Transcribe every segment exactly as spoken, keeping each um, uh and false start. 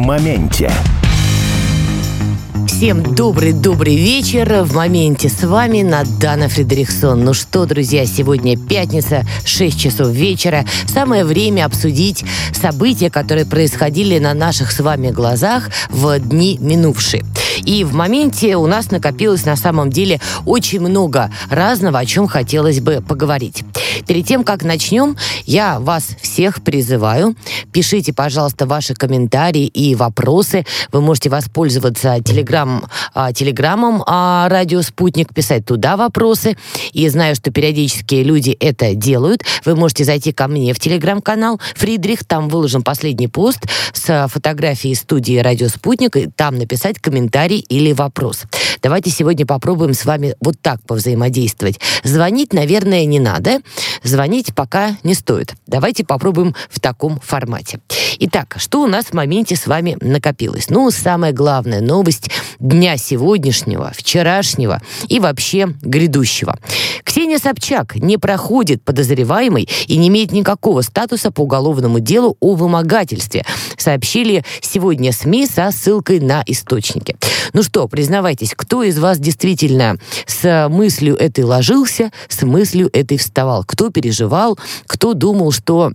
моменте. Всем добрый-добрый вечер. В моменте с вами Надана Фридрихсон. Ну что, друзья, сегодня пятница, шесть часов вечера. Самое время обсудить события, которые происходили на наших с вами глазах в дни минувшие. И в моменте у нас накопилось на самом деле очень много разного, о чем хотелось бы поговорить. Перед тем, как начнем, я вас всех призываю. Пишите, пожалуйста, ваши комментарии и вопросы. Вы можете воспользоваться телеграм, а, телеграммом а, «Радио Спутник», писать туда вопросы. И знаю, что периодически люди это делают. Вы можете зайти ко мне в телеграм-канал «Фридрих». Там выложен последний пост с фотографией студии «Радио Спутник». И там написать комментарий или вопрос. Давайте сегодня попробуем с вами вот так повзаимодействовать. Звонить, наверное, не надо. Звонить пока не стоит. Давайте попробуем в таком формате. Итак, что у нас в моменте с вами накопилось? Ну, самая главная новость дня сегодняшнего, вчерашнего и вообще грядущего. Ксения Собчак не проходит подозреваемой и не имеет никакого статуса по уголовному делу о вымогательстве, сообщили сегодня СМИ со ссылкой на источники. Ну что, признавайтесь, кто из вас действительно с мыслью этой ложился, с мыслью этой вставал? Кто переживал, кто думал, что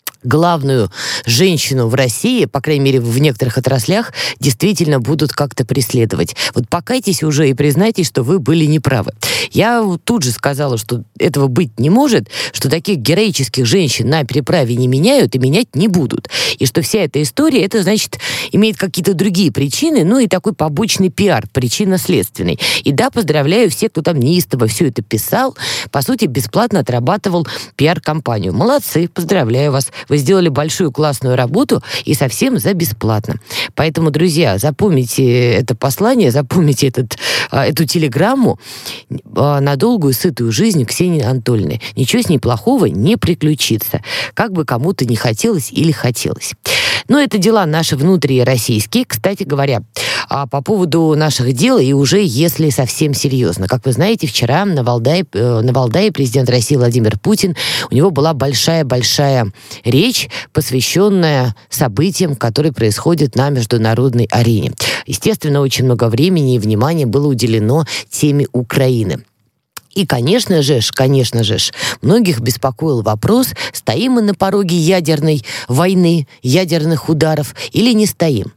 главную женщину в России, по крайней мере, в некоторых отраслях, действительно будут как-то преследовать. Вот покайтесь уже и признайтесь, что вы были неправы. Я тут же сказала, что этого быть не может, что таких героических женщин на переправе не меняют и менять не будут. И что вся эта история, это, значит, имеет какие-то другие причины, ну и такой побочный пиар, причинно-следственный. И да, поздравляю всех, кто там неистово все это писал, по сути, бесплатно отрабатывал пиар-компанию. Молодцы, поздравляю вас. Вы сделали большую классную работу и совсем за бесплатно. Поэтому, друзья, запомните это послание, запомните этот, эту телеграмму на долгую сытую жизнь Ксении Анатольевны. Ничего с ней плохого не приключится. Как бы кому-то не хотелось или хотелось. Но это дела наши внутрироссийские. Кстати говоря, по поводу наших дел, и уже если совсем серьезно. Как вы знаете, вчера на Валдае, на Валдае президент России Владимир Путин, у него была большая-большая речь, посвященная событиям, которые происходят на международной арене. Естественно, очень много времени и внимания было уделено теме Украины. И, конечно же, конечно же, многих беспокоил вопрос, стоим мы на пороге ядерной войны, ядерных ударов или не стоим.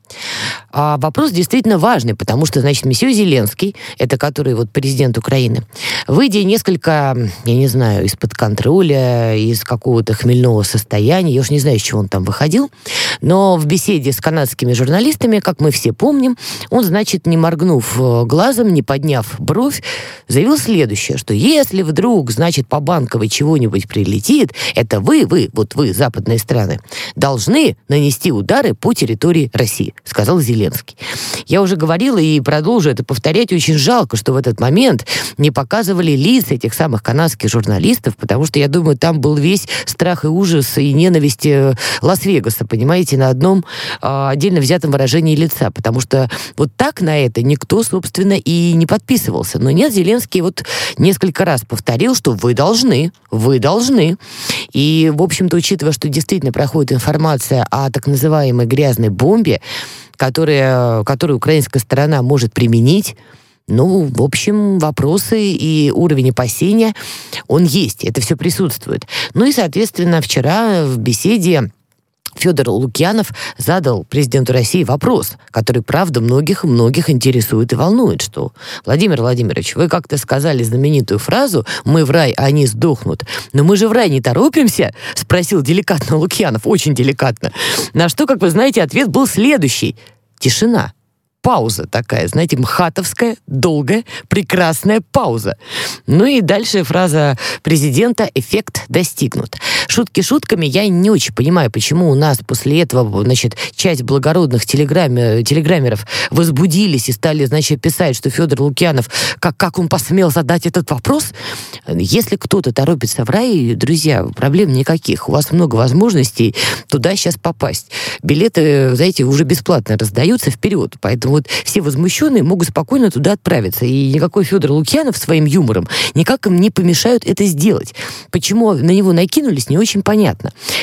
А вопрос действительно важный, потому что, значит, месье Зеленский, это который вот президент Украины, выйдя несколько, я не знаю, из-под контроля, из какого-то хмельного состояния, я уж не знаю, из чего он там выходил, но в беседе с канадскими журналистами, как мы все помним, он, значит, не моргнув глазом, не подняв бровь, заявил следующее, что если вдруг, значит, по Банковой чего-нибудь прилетит, это вы, вы, вот вы, западные страны, должны нанести удары по территории России, сказал Зеленский. Я уже говорила и продолжу это повторять. Очень жалко, что в этот момент не показывали лица этих самых канадских журналистов, потому что, я думаю, там был весь страх и ужас и ненависть Лас-Вегаса, понимаете, на одном а, отдельно взятом выражении лица, потому что вот так на это никто, собственно, и не подписывался. Но нет, Зеленский вот несколько раз повторил, что вы должны, вы должны. И, в общем-то, учитывая, что действительно проходит информация о так называемой грязной бомбе, которая, которую украинская сторона может применить, ну, в общем, вопросы и уровень опасения, он есть, это все присутствует. Ну и, соответственно, вчера в беседе Федор Лукьянов задал президенту России вопрос, который, правда, многих-многих интересует и волнует, что, Владимир Владимирович, вы как-то сказали знаменитую фразу «Мы в рай, а они сдохнут». Но мы же в рай не торопимся, спросил деликатно Лукьянов, очень деликатно. На что, как вы знаете, ответ был следующий. Тишина. Пауза такая, знаете, мхатовская, долгая, прекрасная пауза. Ну и дальше фраза президента «эффект достигнут». Шутки шутками, я не очень понимаю, почему у нас после этого, значит, часть благородных телеграмме, телеграммеров возбудились и стали, значит, писать, что Федор Лукьянов, как, как он посмел задать этот вопрос. Если кто-то торопится в рай, друзья, проблем никаких. У вас много возможностей туда сейчас попасть. Билеты, знаете, уже бесплатно раздаются вперед, поэтому вот все возмущенные могут спокойно туда отправиться. И никакой Федор Лукьянов своим юмором никак им не помешают это сделать. Почему на него накинулись, не очень понятно.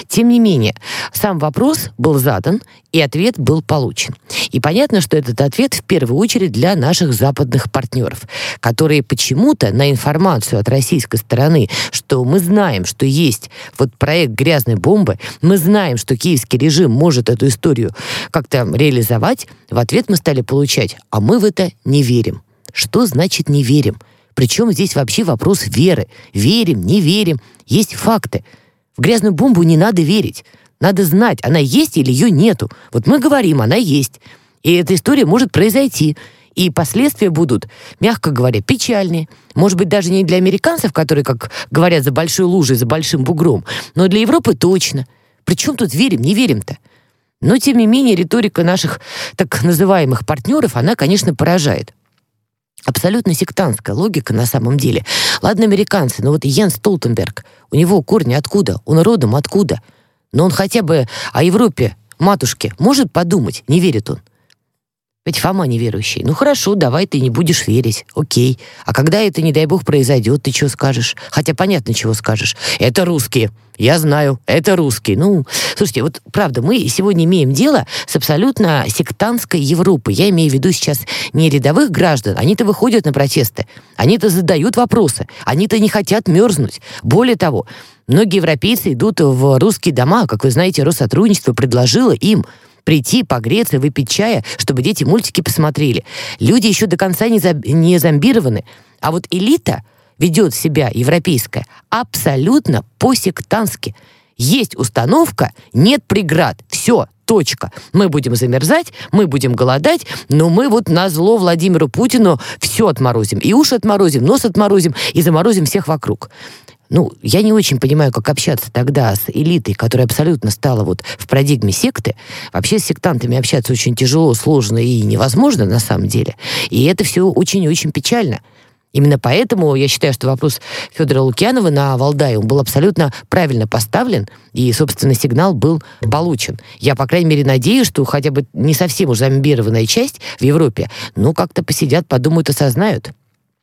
Тем не менее, сам вопрос был задан, и ответ был получен. И понятно, что этот ответ в первую очередь для наших западных партнеров, которые почему-то на информацию от российской стороны, что мы знаем, что есть вот проект грязной бомбы, мы знаем, что киевский режим может эту историю как-то реализовать, в ответ мы стали получать: а мы в это не верим. Что значит не верим? Причем здесь вообще вопрос веры. Верим, не верим. Есть факты. В грязную бомбу не надо верить. Надо знать, она есть или ее нету. Вот мы говорим, она есть. И эта история может произойти. И последствия будут, мягко говоря, печальные. Может быть, даже не для американцев, которые, как говорят, за большой лужей, за большим бугром, но для Европы точно. Причем тут верим, не верим-то? Но, тем не менее, риторика наших так называемых партнеров, она, конечно, поражает. Абсолютно сектантская логика на самом деле. Ладно, американцы, но вот Йенс Столтенберг, у него корни откуда? Он родом откуда? Но он хотя бы о Европе, матушке, может подумать, не верит он. Ведь Фома неверующий. Ну хорошо, давай ты не будешь верить, окей. А когда это, не дай бог, произойдет, ты что скажешь? Хотя понятно, чего скажешь. Это русские. Я знаю, это русские. Ну, слушайте, вот правда, мы сегодня имеем дело с абсолютно сектантской Европой. Я имею в виду сейчас не рядовых граждан. Они-то выходят на протесты. Они-то задают вопросы. Они-то не хотят мерзнуть. Более того, многие европейцы идут в русские дома. Как вы знаете, Россотрудничество предложило им прийти, погреться, выпить чая, чтобы дети мультики посмотрели. Люди еще до конца не, за... не зомбированы. А вот элита ведет себя, европейская, абсолютно по-сектантски. Есть установка, нет преград. Все, точка. Мы будем замерзать, мы будем голодать, но мы вот назло Владимиру Путину все отморозим. И уши отморозим, нос отморозим, и заморозим всех вокруг. Ну, я не очень понимаю, как общаться тогда с элитой, которая абсолютно стала вот в парадигме секты. Вообще с сектантами общаться очень тяжело, сложно и невозможно на самом деле. И это все очень и очень печально. Именно поэтому я считаю, что вопрос Федора Лукьянова на Валдае, он был абсолютно правильно поставлен, и, собственно, сигнал был получен. Я, по крайней мере, надеюсь, что хотя бы не совсем уж зомбированная часть в Европе, ну, как-то посидят, подумают, осознают.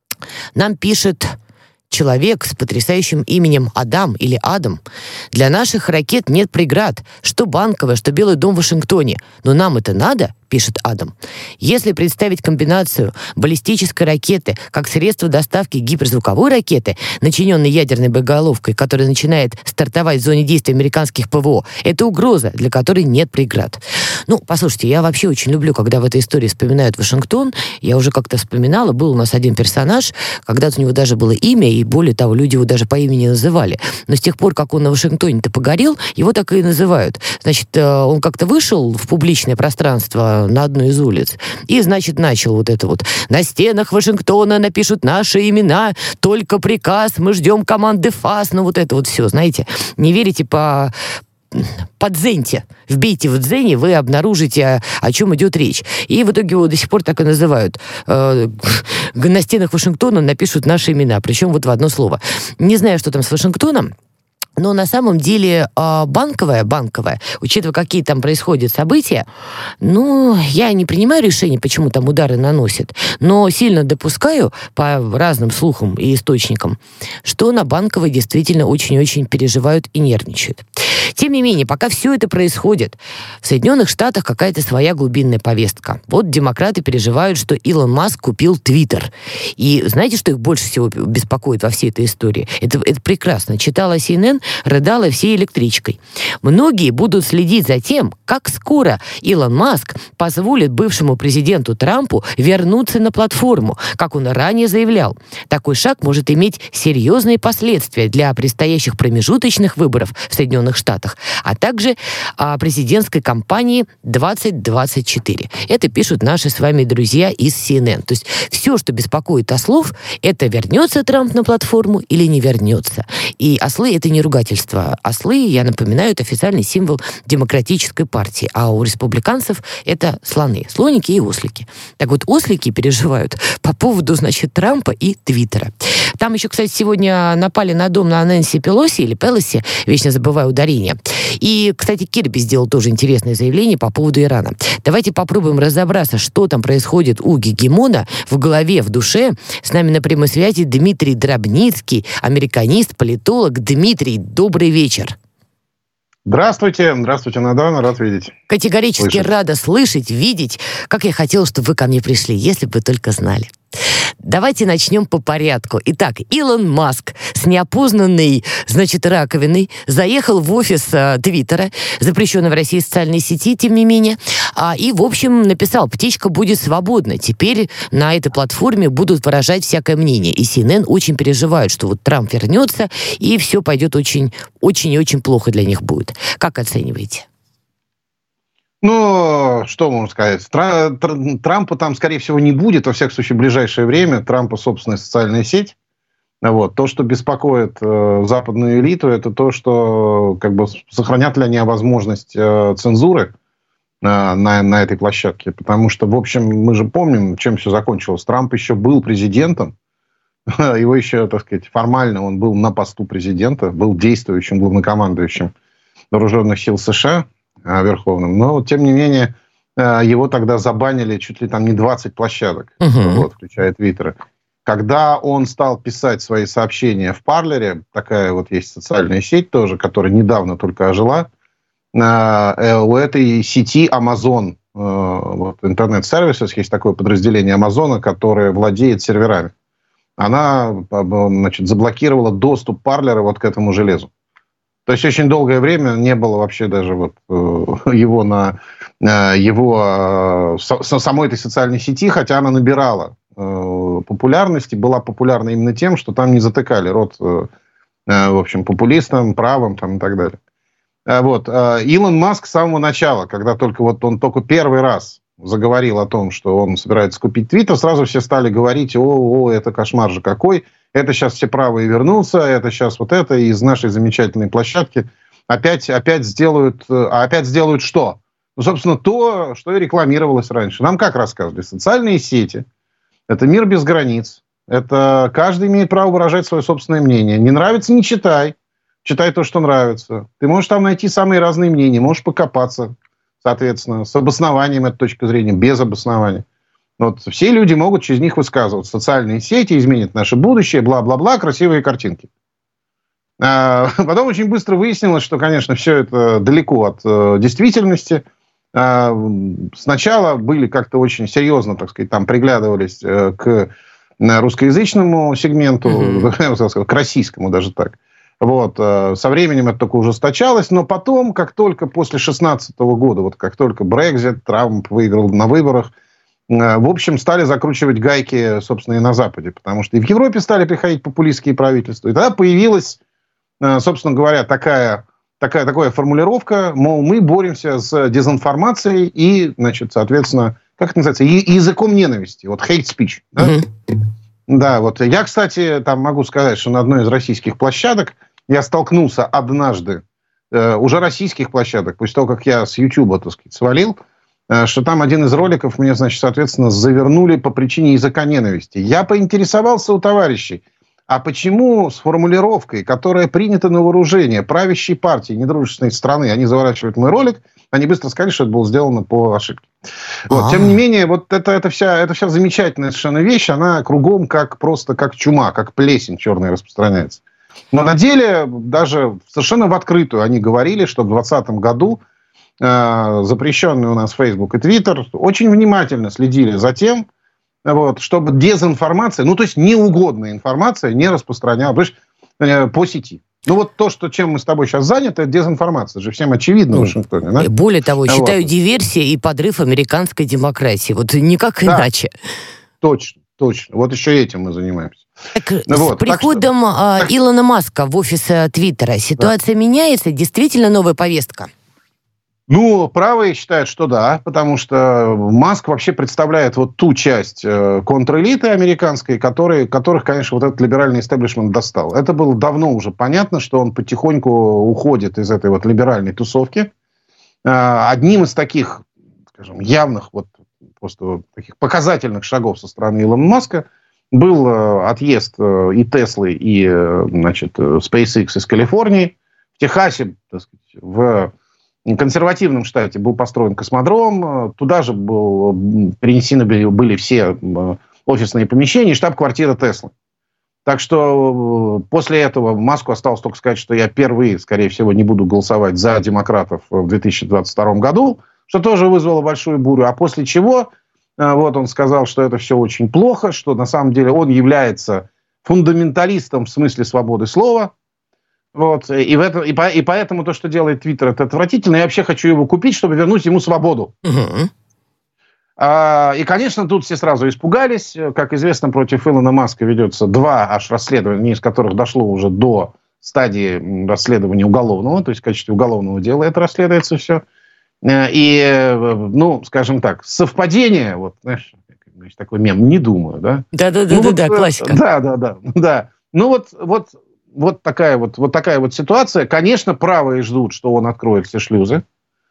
Нам пишет человек с потрясающим именем Адам или Адам. Для наших ракет нет преград. Что Банковая, что Белый дом в Вашингтоне. Но нам это надо, пишет Адам. Если представить комбинацию баллистической ракеты как средство доставки гиперзвуковой ракеты, начиненной ядерной боеголовкой, которая начинает стартовать в зоне действия американских ПВО, это угроза, для которой нет преград. Ну, послушайте, я вообще очень люблю, когда в этой истории вспоминают Вашингтон. Я уже как-то вспоминала, был у нас один персонаж, когда-то у него даже было имя, и более того, люди его даже по имени называли. Но с тех пор, как он на Вашингтоне-то погорел, его так и называют. Значит, он как-то вышел в публичное пространство на одну из улиц и, значит, начал вот это вот: на стенах Вашингтона напишут наши имена, только приказ, мы ждем команды ФАС. Ну, вот это вот все, знаете. Не верите по... по дзенте. Вбейте в дзене, вы обнаружите, о, о чем идет речь. И в итоге его до сих пор так и называют. Э, на стенах Вашингтона напишут наши имена, причем вот в одно слово. Не знаю, что там с Вашингтоном, но на самом деле банковая, банковая, учитывая, какие там происходят события, ну, я не принимаю решений, почему там удары наносят, но сильно допускаю, по разным слухам и источникам, что на банковой действительно очень-очень переживают и нервничают. Тем не менее, пока все это происходит, в Соединенных Штатах какая-то своя глубинная повестка. Вот демократы переживают, что Илон Маск купил Твиттер. И знаете, что их больше всего беспокоит во всей этой истории? Это, это прекрасно. Читала си эн эн, рыдала всей электричкой. Многие будут следить за тем, как скоро Илон Маск позволит бывшему президенту Трампу вернуться на платформу, как он ранее заявлял. Такой шаг может иметь серьезные последствия для предстоящих промежуточных выборов в Соединенных Штатах, а также а, президентской кампании двадцать двадцать четыре. Это пишут наши с вами друзья из си эн эн. То есть все, что беспокоит ослов, это вернется Трамп на платформу или не вернется. И ослы — это не ругательство. Ослы, я напоминаю, это официальный символ демократической партии, а у республиканцев это слоны, слоники и ослики. Так вот, ослики переживают по поводу, значит, Трампа и Твиттера. Там еще, кстати, сегодня напали на дом на Нэнси Пелоси или Пелоси, вечно забываю ударение. И, кстати, Кирби сделал тоже интересное заявление по поводу Ирана. Давайте попробуем разобраться, что там происходит у гегемона в голове, в душе. С нами на прямой связи Дмитрий Дробницкий, американист, политолог. Дмитрий, добрый вечер. Здравствуйте, здравствуйте, Надана, рад видеть. Категорически Слышать. рада слышать, видеть, как я хотела, чтобы вы ко мне пришли, если бы вы только знали. Давайте начнем по порядку. Итак, Илон Маск с неопознанной, значит, раковиной заехал в офис э, Твиттера, запрещенной в России социальной сети, тем не менее, а, и, в общем, написал: «Птичка будет свободна. Теперь на этой платформе будут выражать всякое мнение». И си эн эн очень переживают, что вот Трамп вернется, и все пойдет очень, очень и очень плохо для них будет. Как оцениваете? Ну, что можно сказать? Тра- Тр- Трампа там, скорее всего, не будет, во всяком случае, в ближайшее время. Трампа собственная социальная сеть. Вот. То, что беспокоит э, западную элиту, это то, что как бы сохранят ли они возможность э, цензуры э, на, на этой площадке. Потому что, в общем, мы же помним, чем все закончилось. Трамп еще был президентом. Его еще, так сказать, формально он был на посту президента, был действующим главнокомандующим вооруженных сил США. Верховным. Но, тем не менее, его тогда забанили чуть ли там не двадцать площадок, uh-huh. вот, включая Твиттер. Когда он стал писать свои сообщения в Парлере, такая вот есть социальная сеть тоже, которая недавно только ожила, у этой сети Amazon, вот, интернет-сервисов, есть такое подразделение Амазона, которое владеет серверами. Она, значит, заблокировала доступ Парлера вот к этому железу. То есть очень долгое время не было вообще даже вот его на его самой этой социальной сети, хотя она набирала популярности, была популярна именно тем, что там не затыкали рот, в общем, популистам, правым там и так далее. Вот. Илон Маск с самого начала, когда только вот он только первый раз заговорил о том, что он собирается купить Твиттер, сразу все стали говорить: о, о, это кошмар же какой. Это сейчас все правые вернутся, это сейчас вот это из нашей замечательной площадки опять, опять сделают... А опять сделают что? Ну, собственно, то, что и рекламировалось раньше. Нам как рассказывали? Социальные сети. Это мир без границ. Это каждый имеет право выражать свое собственное мнение. Не нравится — не читай. Читай то, что нравится. Ты можешь там найти самые разные мнения, можешь покопаться, соответственно, с обоснованием этой точки зрения, без обоснования. Вот все люди могут через них высказываться. Социальные сети изменят наше будущее, бла-бла-бла, красивые картинки. А потом очень быстро выяснилось, что, конечно, все это далеко от э, действительности. А сначала были как-то очень серьезно, так сказать, там приглядывались э, к русскоязычному сегменту, mm-hmm. к российскому даже так. Вот. Со временем это только ужесточалось, но потом, как только после две тысячи шестнадцатого года, вот как только Брексит, Трамп выиграл на выборах, в общем, стали закручивать гайки, собственно, и на Западе. Потому что и в Европе стали приходить популистские правительства. И тогда появилась, собственно говоря, такая, такая, такая формулировка, мол, мы боремся с дезинформацией и, значит, соответственно, как это называется, языком ненависти. Вот hate speech. Да? Mm-hmm. Да, вот я, кстати, там могу сказать, что на одной из российских площадок я столкнулся однажды, э, уже российских площадок, после того, как я с Ютуба, так сказать, свалил, что там один из роликов мне, значит, соответственно, завернули по причине языка ненависти. Я поинтересовался у товарищей, а почему с формулировкой, которая принята на вооружение правящей партии недружественной страны, они заворачивают мой ролик, они быстро сказали, что это было сделано по ошибке. Вот. Тем не менее, вот это, это, вся, это вся замечательная совершенно вещь, она кругом как просто как чума, как плесень черная распространяется. Но на деле даже совершенно в открытую они говорили, что в двадцатом году запрещенные у нас Facebook и Twitter очень внимательно следили за тем, вот, чтобы дезинформация, ну, то есть неугодная информация не распространялась по сети. Ну, вот то, что, чем мы с тобой сейчас заняты, это дезинформация. Это же всем очевидно в Вашингтоне. Да? Более того, вот. Считаю диверсией и подрыв американской демократии. Вот никак да, иначе. Точно, точно. Вот еще этим мы занимаемся. Так, вот, с приходом так что... Илона Маска в офис Твиттера ситуация да. меняется? Действительно новая повестка? Ну, правые считают, что да, потому что Маск вообще представляет вот ту часть э, контрэлиты американской, которые, которых, конечно, вот этот либеральный истеблишмент достал. Это было давно уже понятно, что он потихоньку уходит из этой вот либеральной тусовки. Э, одним из таких, скажем, явных, вот просто таких показательных шагов со стороны Илона Маска был э, отъезд э, и Теслы, и, э, значит, SpaceX из Калифорнии. В Техасе, так сказать, в консервативном штате был построен космодром, туда же был, перенесены были все офисные помещения и штаб-квартира Теслы. Так что после этого Маску осталось только сказать, что я впервые, скорее всего, не буду голосовать за демократов в две тысячи двадцать втором году, что тоже вызвало большую бурю. А после чего вот он сказал, что это все очень плохо, что на самом деле он является фундаменталистом в смысле свободы слова. Вот. И, в этом, и, по, и поэтому то, что делает Твиттер, это отвратительно. Я вообще хочу его купить, чтобы вернуть ему свободу. Угу. А, и, конечно, тут все сразу испугались. Как известно, против Илона Маска ведется два аж расследования, из которых дошло уже до стадии расследования уголовного. То есть в качестве уголовного дела это расследуется все. И, ну, скажем так, совпадение, вот, знаешь, такой мем, не думаю, да? Да-да-да, ну, вот, да, классика. Да-да-да, да. Ну, вот, вот, вот, такая вот, вот такая вот ситуация. Конечно, правые ждут, что он откроет все шлюзы,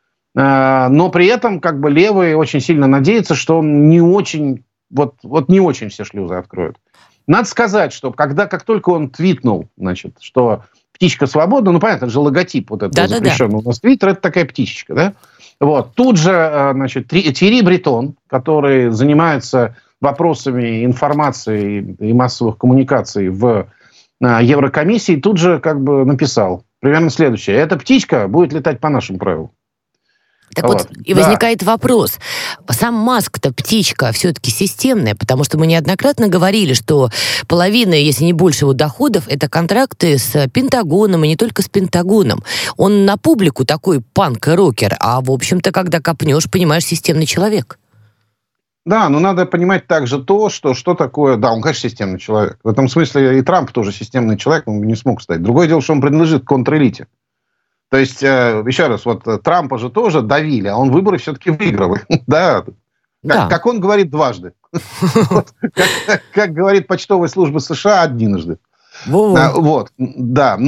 но при этом, как бы, левые очень сильно надеются, что он не очень, вот, вот не очень все шлюзы откроет. Надо сказать, что когда, как только он твитнул, значит, что птичка свободна, ну, понятно, это же логотип вот этого запрещенного у нас Твиттера, это такая птичечка, да? Вот. Тут же, значит, Тьерри Бретон, который занимается вопросами информации и массовых коммуникаций в Еврокомиссии, тут же как бы написал примерно следующее. Эта птичка будет летать по нашим правилам. Так вот, вот и да. возникает вопрос. Сам Маск-то птичка все-таки системная, потому что мы неоднократно говорили, что половина, если не больше его доходов, это контракты с Пентагоном, и не только с Пентагоном. Он на публику такой панк и рокер, а, в общем-то, когда копнешь, понимаешь, системный человек. Да, но надо понимать также то, что, что такое... Да, он, конечно, системный человек. В этом смысле и Трамп тоже системный человек, он не смог стать. Другое дело, что он принадлежит к контрэлите. То есть, э, еще раз, вот Трампа же тоже давили, а он выборы все-таки выиграл. Да. Как, как он говорит, дважды. Как говорит почтовая служба США, однажды. Вот, да.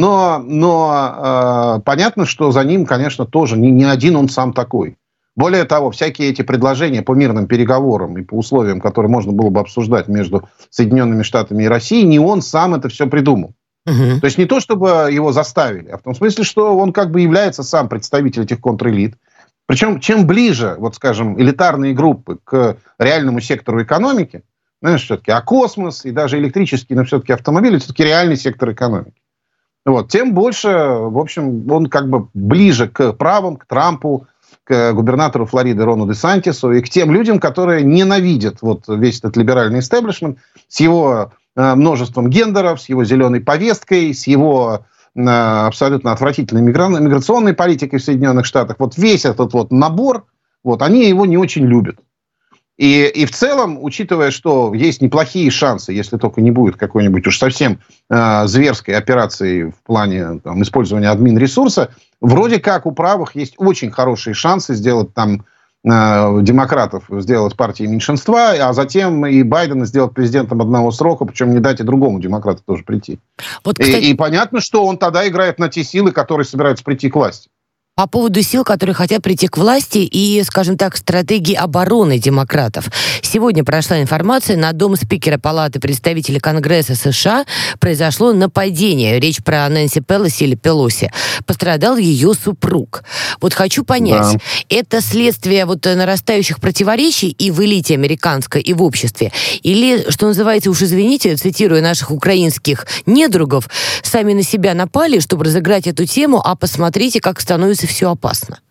Но понятно, что за ним, конечно, тоже не один он сам такой. Более того, всякие эти предложения по мирным переговорам и по условиям, которые можно было бы обсуждать между Соединенными Штатами и Россией, не он сам это все придумал. Угу. То есть не то, чтобы его заставили, а в том смысле, что он как бы является сам представителем этих контрэлит. Причем чем ближе, вот скажем, элитарные группы к реальному сектору экономики, знаешь, все-таки, а космос и даже электрические, но все-таки автомобили, все-таки реальный сектор экономики. Вот, тем больше, в общем, он как бы ближе к правым, к Трампу, к губернатору Флориды Рону Де Сантису и к тем людям, которые ненавидят вот весь этот либеральный истеблишмент с его э, множеством гендеров, с его зеленой повесткой, с его э, абсолютно отвратительной мигра... миграционной политикой в Соединенных Штатах. Вот весь этот вот набор, вот, они его не очень любят. И, и в целом, учитывая, что есть неплохие шансы, если только не будет какой-нибудь уж совсем э, зверской операции в плане там, использования админ-ресурса, вроде как у правых есть очень хорошие шансы сделать там э, демократов, сделать партией меньшинства, а затем и Байдена сделать президентом одного срока, причем не дать и другому демократу тоже прийти. Вот, кстати... и, и понятно, что он тогда играет на те силы, которые собираются прийти к власти. По поводу сил, которые хотят прийти к власти и, скажем так, стратегии обороны демократов. Сегодня прошла информация, на дом спикера Палаты представителей Конгресса США произошло нападение. Речь про Нэнси Пелоси или Пелоси. Пострадал ее супруг. Вот хочу понять, да. это следствие вот нарастающих противоречий и в элите американской, и в обществе? Или, что называется, уж извините, цитируя наших украинских недругов, сами на себя напали, чтобы разыграть эту тему, а посмотрите, как становится все опасно?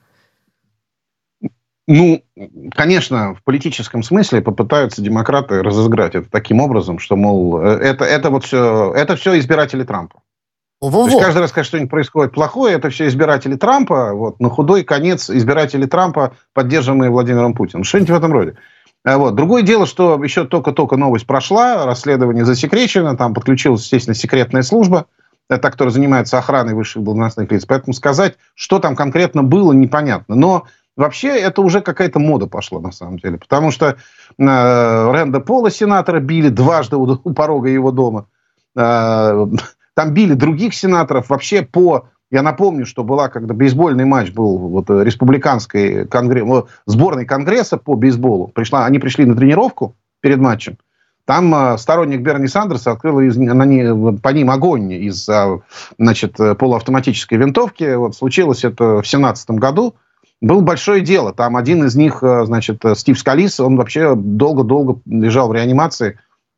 Ну, конечно, в политическом смысле попытаются демократы разыграть это таким образом, что, мол, это, это вот все, это все избиратели Трампа. То есть каждый раз, когда что-нибудь происходит плохое, это все избиратели Трампа, вот, на худой конец избиратели Трампа, поддерживаемые Владимиром Путиным. Что-нибудь в этом роде. Вот. Другое дело, что еще только-только новость прошла, расследование засекречено, там подключилась, естественно, секретная служба, та, которая занимается охраной высших должностных лиц. Поэтому сказать, что там конкретно было, непонятно. Но вообще это уже какая-то мода пошла, на самом деле. Потому что э, Рэнда Пола, сенатора, били дважды у, у порога его дома. Э, там били других сенаторов. Вообще по... Я напомню, что была, когда бейсбольный матч был вот, республиканской конгресс, сборной Конгресса по бейсболу. Пришла, они пришли на тренировку перед матчем. Там э, сторонник Берни Сандерса открыл из, на не, по ним огонь из э, значит, полуавтоматической винтовки. Вот, случилось это в семнадцатом году. Было большое дело. Там один из них, э, значит, Стив Скалис, он вообще долго-долго лежал в реанимации.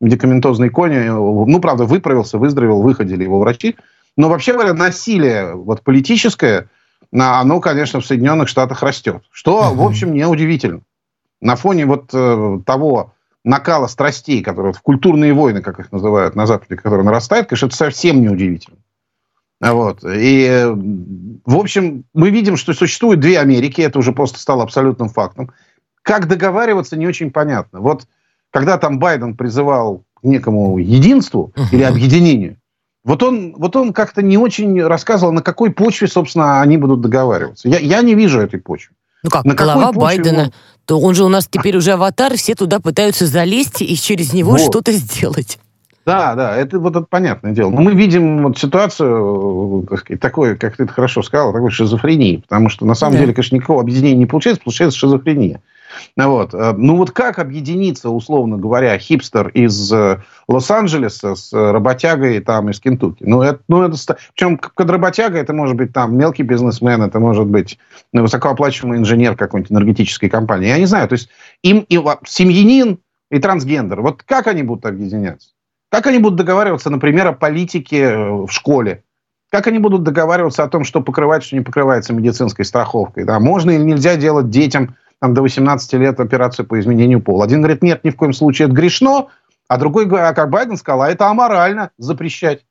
медикаментозной коме. Ну, правда, выправился, выздоровел, выходили его врачи. Но вообще говоря, насилие вот, политическое, оно, конечно, в Соединенных Штатах растет. Что, uh-huh. в общем, неудивительно. На фоне вот э, того накала страстей, которые в культурные войны, как их называют на Западе, которые нарастают, конечно, это совсем неудивительно. Вот. И, в общем, мы видим, что существует две Америки, это уже просто стало абсолютным фактом. Как договариваться, не очень понятно. Вот когда там Байден призывал к некому единству uh-huh. или объединению, вот он, вот он как-то не очень рассказывал, на какой почве, собственно, они будут договариваться. Я, я не вижу этой почвы. Ну как, на глава Байдена, он... то он же у нас теперь уже аватар, все туда пытаются залезть и через него вот. что-то сделать. Да, да, это вот это понятное дело. Но мы видим вот ситуацию, так сказать, такой, как ты это хорошо сказал, такой шизофрении. Потому что, на самом да. деле, конечно, никакого объединения не получается, получается шизофрения. Вот. Ну вот как объединиться, условно говоря, хипстер из Лос-Анджелеса с работягой там, из Кентукки? Ну, это, ну, это... Причем, как работяга, это может быть там мелкий бизнесмен, это может быть ну, высокооплачиваемый инженер какой-нибудь энергетической компании. Я не знаю, то есть им и семьянин и трансгендер. Вот как они будут объединяться? Как они будут договариваться, например, о политике в школе? Как они будут договариваться о том, что покрывать, что не покрывается медицинской страховкой? Да? Можно или нельзя делать детям там, до восемнадцати лет операцию по изменению пола? Один говорит, нет, ни в коем случае это грешно, а другой, как Байден сказал, а это аморально запрещать.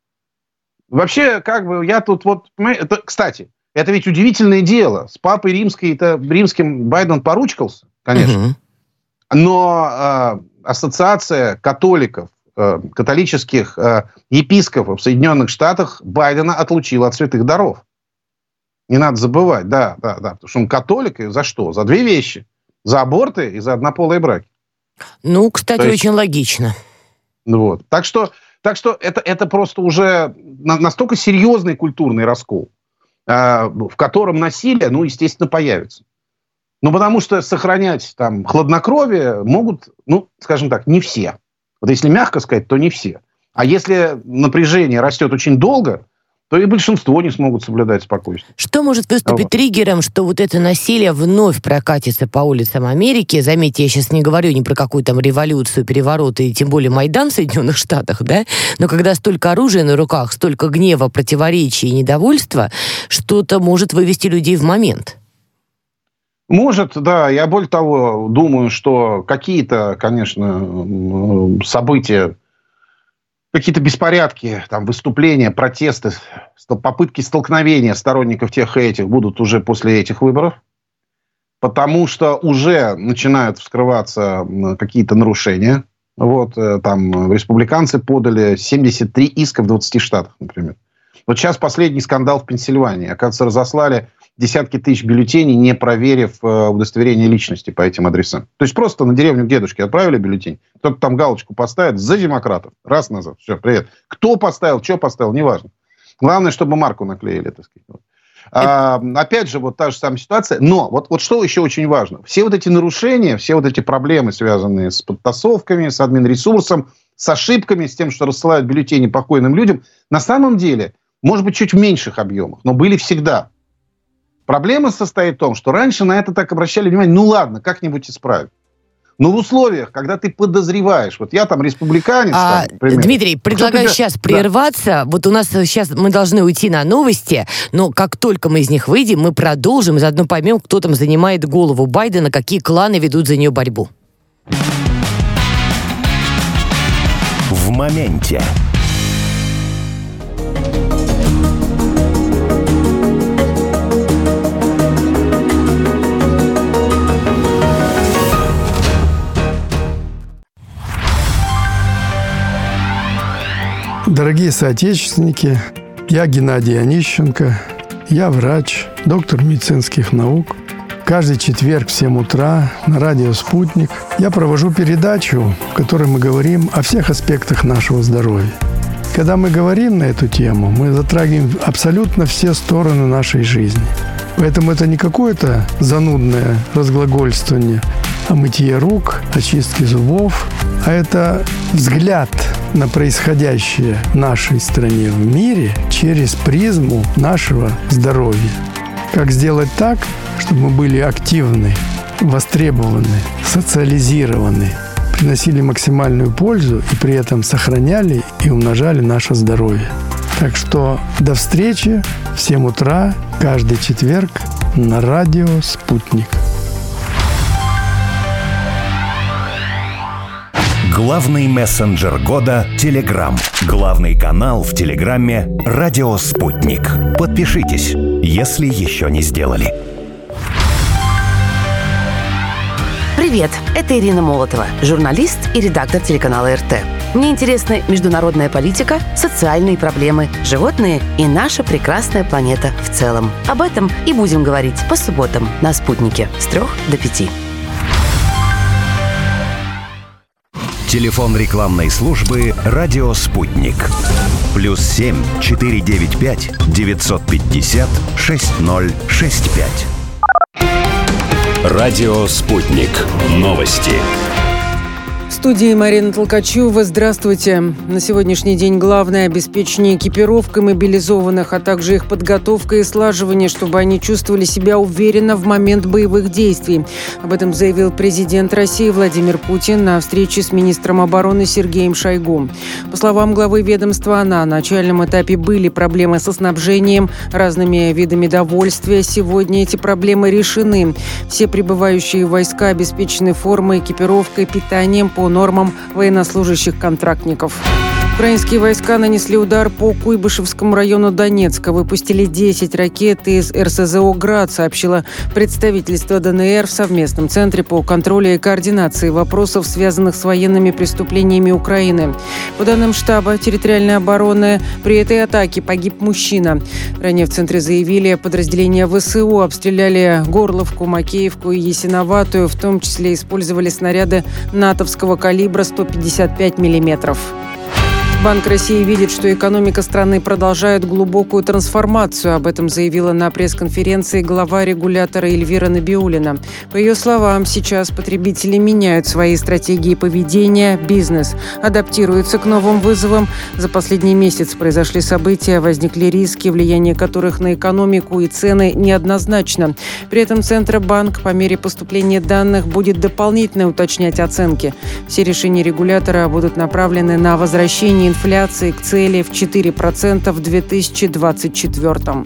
Вообще, как бы, я тут вот... Это, кстати, это ведь удивительное дело. С папой римской, это, римским Байден поручкался, конечно. Угу. Но э, ассоциация католиков, католических э, епископов в Соединенных Штатах Байдена отлучила от святых даров. Не надо забывать, да, да, да. Потому что он католик, и за что? За две вещи. За аборты и за однополые браки. Ну, кстати, есть, очень логично. Вот. Так что, так что это, это просто уже настолько серьезный культурный раскол, э, в котором насилие, ну, естественно, появится. Ну, потому что сохранять там хладнокровие могут, ну, скажем так, не все. Вот если мягко сказать, то не все. А если напряжение растет очень долго, то и большинство не смогут соблюдать спокойствие. Что может выступить вот. триггером, что вот это насилие вновь прокатится по улицам Америки? Заметьте, я сейчас не говорю ни про какую там революцию, переворот и тем более Майдан в Соединенных Штатах, да? Но когда столько оружия на руках, столько гнева, противоречий и недовольства, что-то может вывести людей в момент. Может, да. Я, более того, думаю, что какие-то, конечно, события, какие-то беспорядки, там, выступления, протесты, попытки столкновения сторонников тех и этих будут уже после этих выборов. Потому что уже начинают вскрываться какие-то нарушения. Вот, там, республиканцы подали семьдесят три иска в двадцати штатах, например. Вот сейчас последний скандал в Пенсильвании. Оказывается, разослали десятки тысяч бюллетеней, не проверив э, удостоверение личности по этим адресам. То есть просто на деревню к дедушке отправили бюллетень, кто-то там галочку поставит за демократов. Раз назад, все, привет. Кто поставил, что поставил, неважно. Главное, чтобы марку наклеили, так сказать. Вот. А, опять же, вот та же самая ситуация. Но вот, вот что еще очень важно. Все вот эти нарушения, все вот эти проблемы, связанные с подтасовками, с админресурсом, с ошибками, с тем, что рассылают бюллетени покойным людям, на самом деле, может быть, чуть в меньших объемах, но были всегда. Проблема состоит в том, что раньше на это так обращали внимание, ну ладно, как-нибудь исправим. Но в условиях, когда ты подозреваешь, вот я там республиканец... А, там, Дмитрий, предлагаю тебя... сейчас прерваться. Да. Вот у нас сейчас мы должны уйти на новости, но как только мы из них выйдем, мы продолжим, и заодно поймем, кто там занимает голову Байдена, какие кланы ведут за нее борьбу. В моменте. Дорогие соотечественники, я Геннадий Онищенко, я врач, доктор медицинских наук. Каждый четверг в семь утра на радио «Спутник» я провожу передачу, в которой мы говорим о всех аспектах нашего здоровья. Когда мы говорим на эту тему, мы затрагиваем абсолютно все стороны нашей жизни. Поэтому это не какое-то занудное разглагольствование о мытье рук, о чистке зубов, а это взгляд на происходящее в нашей стране, в мире, через призму нашего здоровья. Как сделать так, чтобы мы были активны, востребованы, социализированы, приносили максимальную пользу и при этом сохраняли и умножали наше здоровье. Так что до встречи в семь утра каждый четверг на радио «Спутник». Главный мессенджер года – Telegram. Главный канал в Телеграме – Радио «Спутник». Подпишитесь, если еще не сделали. Привет, это Ирина Молотова, журналист и редактор телеканала эр тэ. Мне интересны международная политика, социальные проблемы, животные и наша прекрасная планета в целом. Об этом и будем говорить по субботам на «Спутнике» с трех до пяти. Телефон рекламной службы «Радио Спутник». Плюс семь четыре девять пять девятьсот пятьдесят шесть ноль шесть пять. Радио «Спутник». Новости. В студии Марина Толкачева. Здравствуйте. На сегодняшний день главное – обеспечение экипировкой мобилизованных, а также их подготовка и слаживание, чтобы они чувствовали себя уверенно в момент боевых действий. Об этом заявил президент России Владимир Путин на встрече с министром обороны Сергеем Шойгу. По словам главы ведомства, на начальном этапе были проблемы со снабжением разными видами довольствия. Сегодня эти проблемы решены. Все прибывающие войска обеспечены формой, экипировкой, питанием по нормам военнослужащих-контрактников. Украинские войска нанесли удар по Куйбышевскому району Донецка. Выпустили десять ракет из эр эс зэ о «Град», сообщило представительство дэ эн эр в совместном центре по контролю и координации вопросов, связанных с военными преступлениями Украины. По данным штаба территориальной обороны, при этой атаке погиб мужчина. Ранее в центре заявили, подразделения вэ эс у обстреляли Горловку, Макеевку и Ясиноватую, в том числе использовали снаряды натовского калибра сто пятьдесят пять миллиметров. Банк России видит, что экономика страны продолжает глубокую трансформацию. Об этом заявила на пресс-конференции глава регулятора Эльвира Набиуллина. По ее словам, сейчас потребители меняют свои стратегии поведения, бизнес адаптируется к новым вызовам. За последний месяц произошли события, возникли риски, влияние которых на экономику и цены неоднозначно. При этом Центробанк по мере поступления данных будет дополнительно уточнять оценки. Все решения регулятора будут направлены на возвращение инфляции к цели в четыре процента в две тысячи двадцать четвёртом.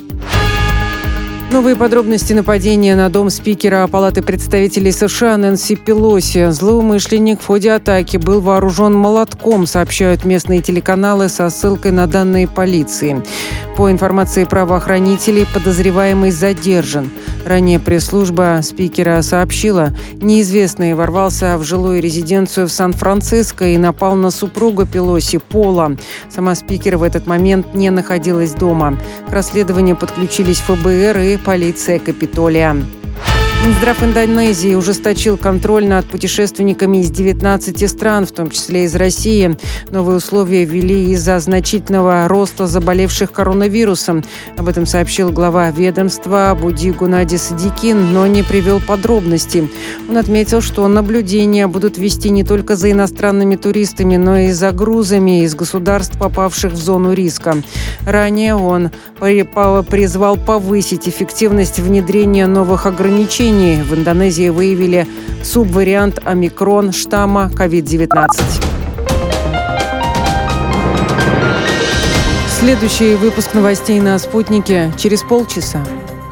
Новые подробности нападения на дом спикера Палаты представителей США Нэнси Пелоси. Злоумышленник в ходе атаки был вооружен молотком, сообщают местные телеканалы со ссылкой на данные полиции. По информации правоохранителей, подозреваемый задержан. Ранее пресс-служба спикера сообщила, неизвестный ворвался в жилую резиденцию в Сан-Франциско и напал на супругу Пелоси, Пола. Сама спикер в этот момент не находилась дома. К расследованию подключились эф бэ эр и полиция Капитолия. Минздрав Индонезии ужесточил контроль над путешественниками из девятнадцати стран, в том числе из России. Новые условия ввели из-за значительного роста заболевших коронавирусом. Об этом сообщил глава ведомства Буди Гунади Садикин, но не привел подробностей. Он отметил, что наблюдения будут вести не только за иностранными туристами, но и за грузами из государств, попавших в зону риска. Ранее он призвал повысить эффективность внедрения новых ограничений. В Индонезии выявили субвариант омикрон штамма ковид девятнадцать. Следующий выпуск новостей на «Спутнике» через полчаса.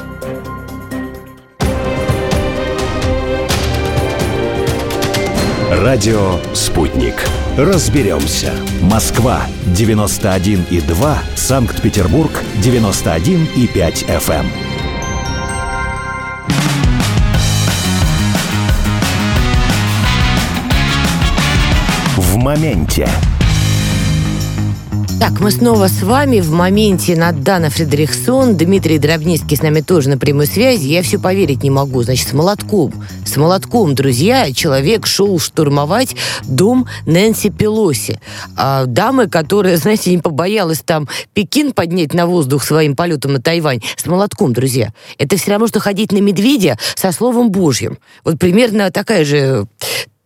Радио «Спутник». Разберемся. Москва девяносто один и два, Санкт-Петербург девяносто один и пять эф эм. В моменте. Так, мы снова с вами в моменте. Надана Фридрихсон, Дмитрий Дробницкий с нами тоже на прямой связи. Я все поверить не могу. Значит, с молотком. С молотком, друзья, человек шел штурмовать дом Нэнси Пелоси. А дамы, которая, знаете, не побоялась там Пекин поднять на воздух своим полетом на Тайвань. С молотком, друзья. Это все равно, что ходить на медведя со словом Божьим. Вот примерно такая же...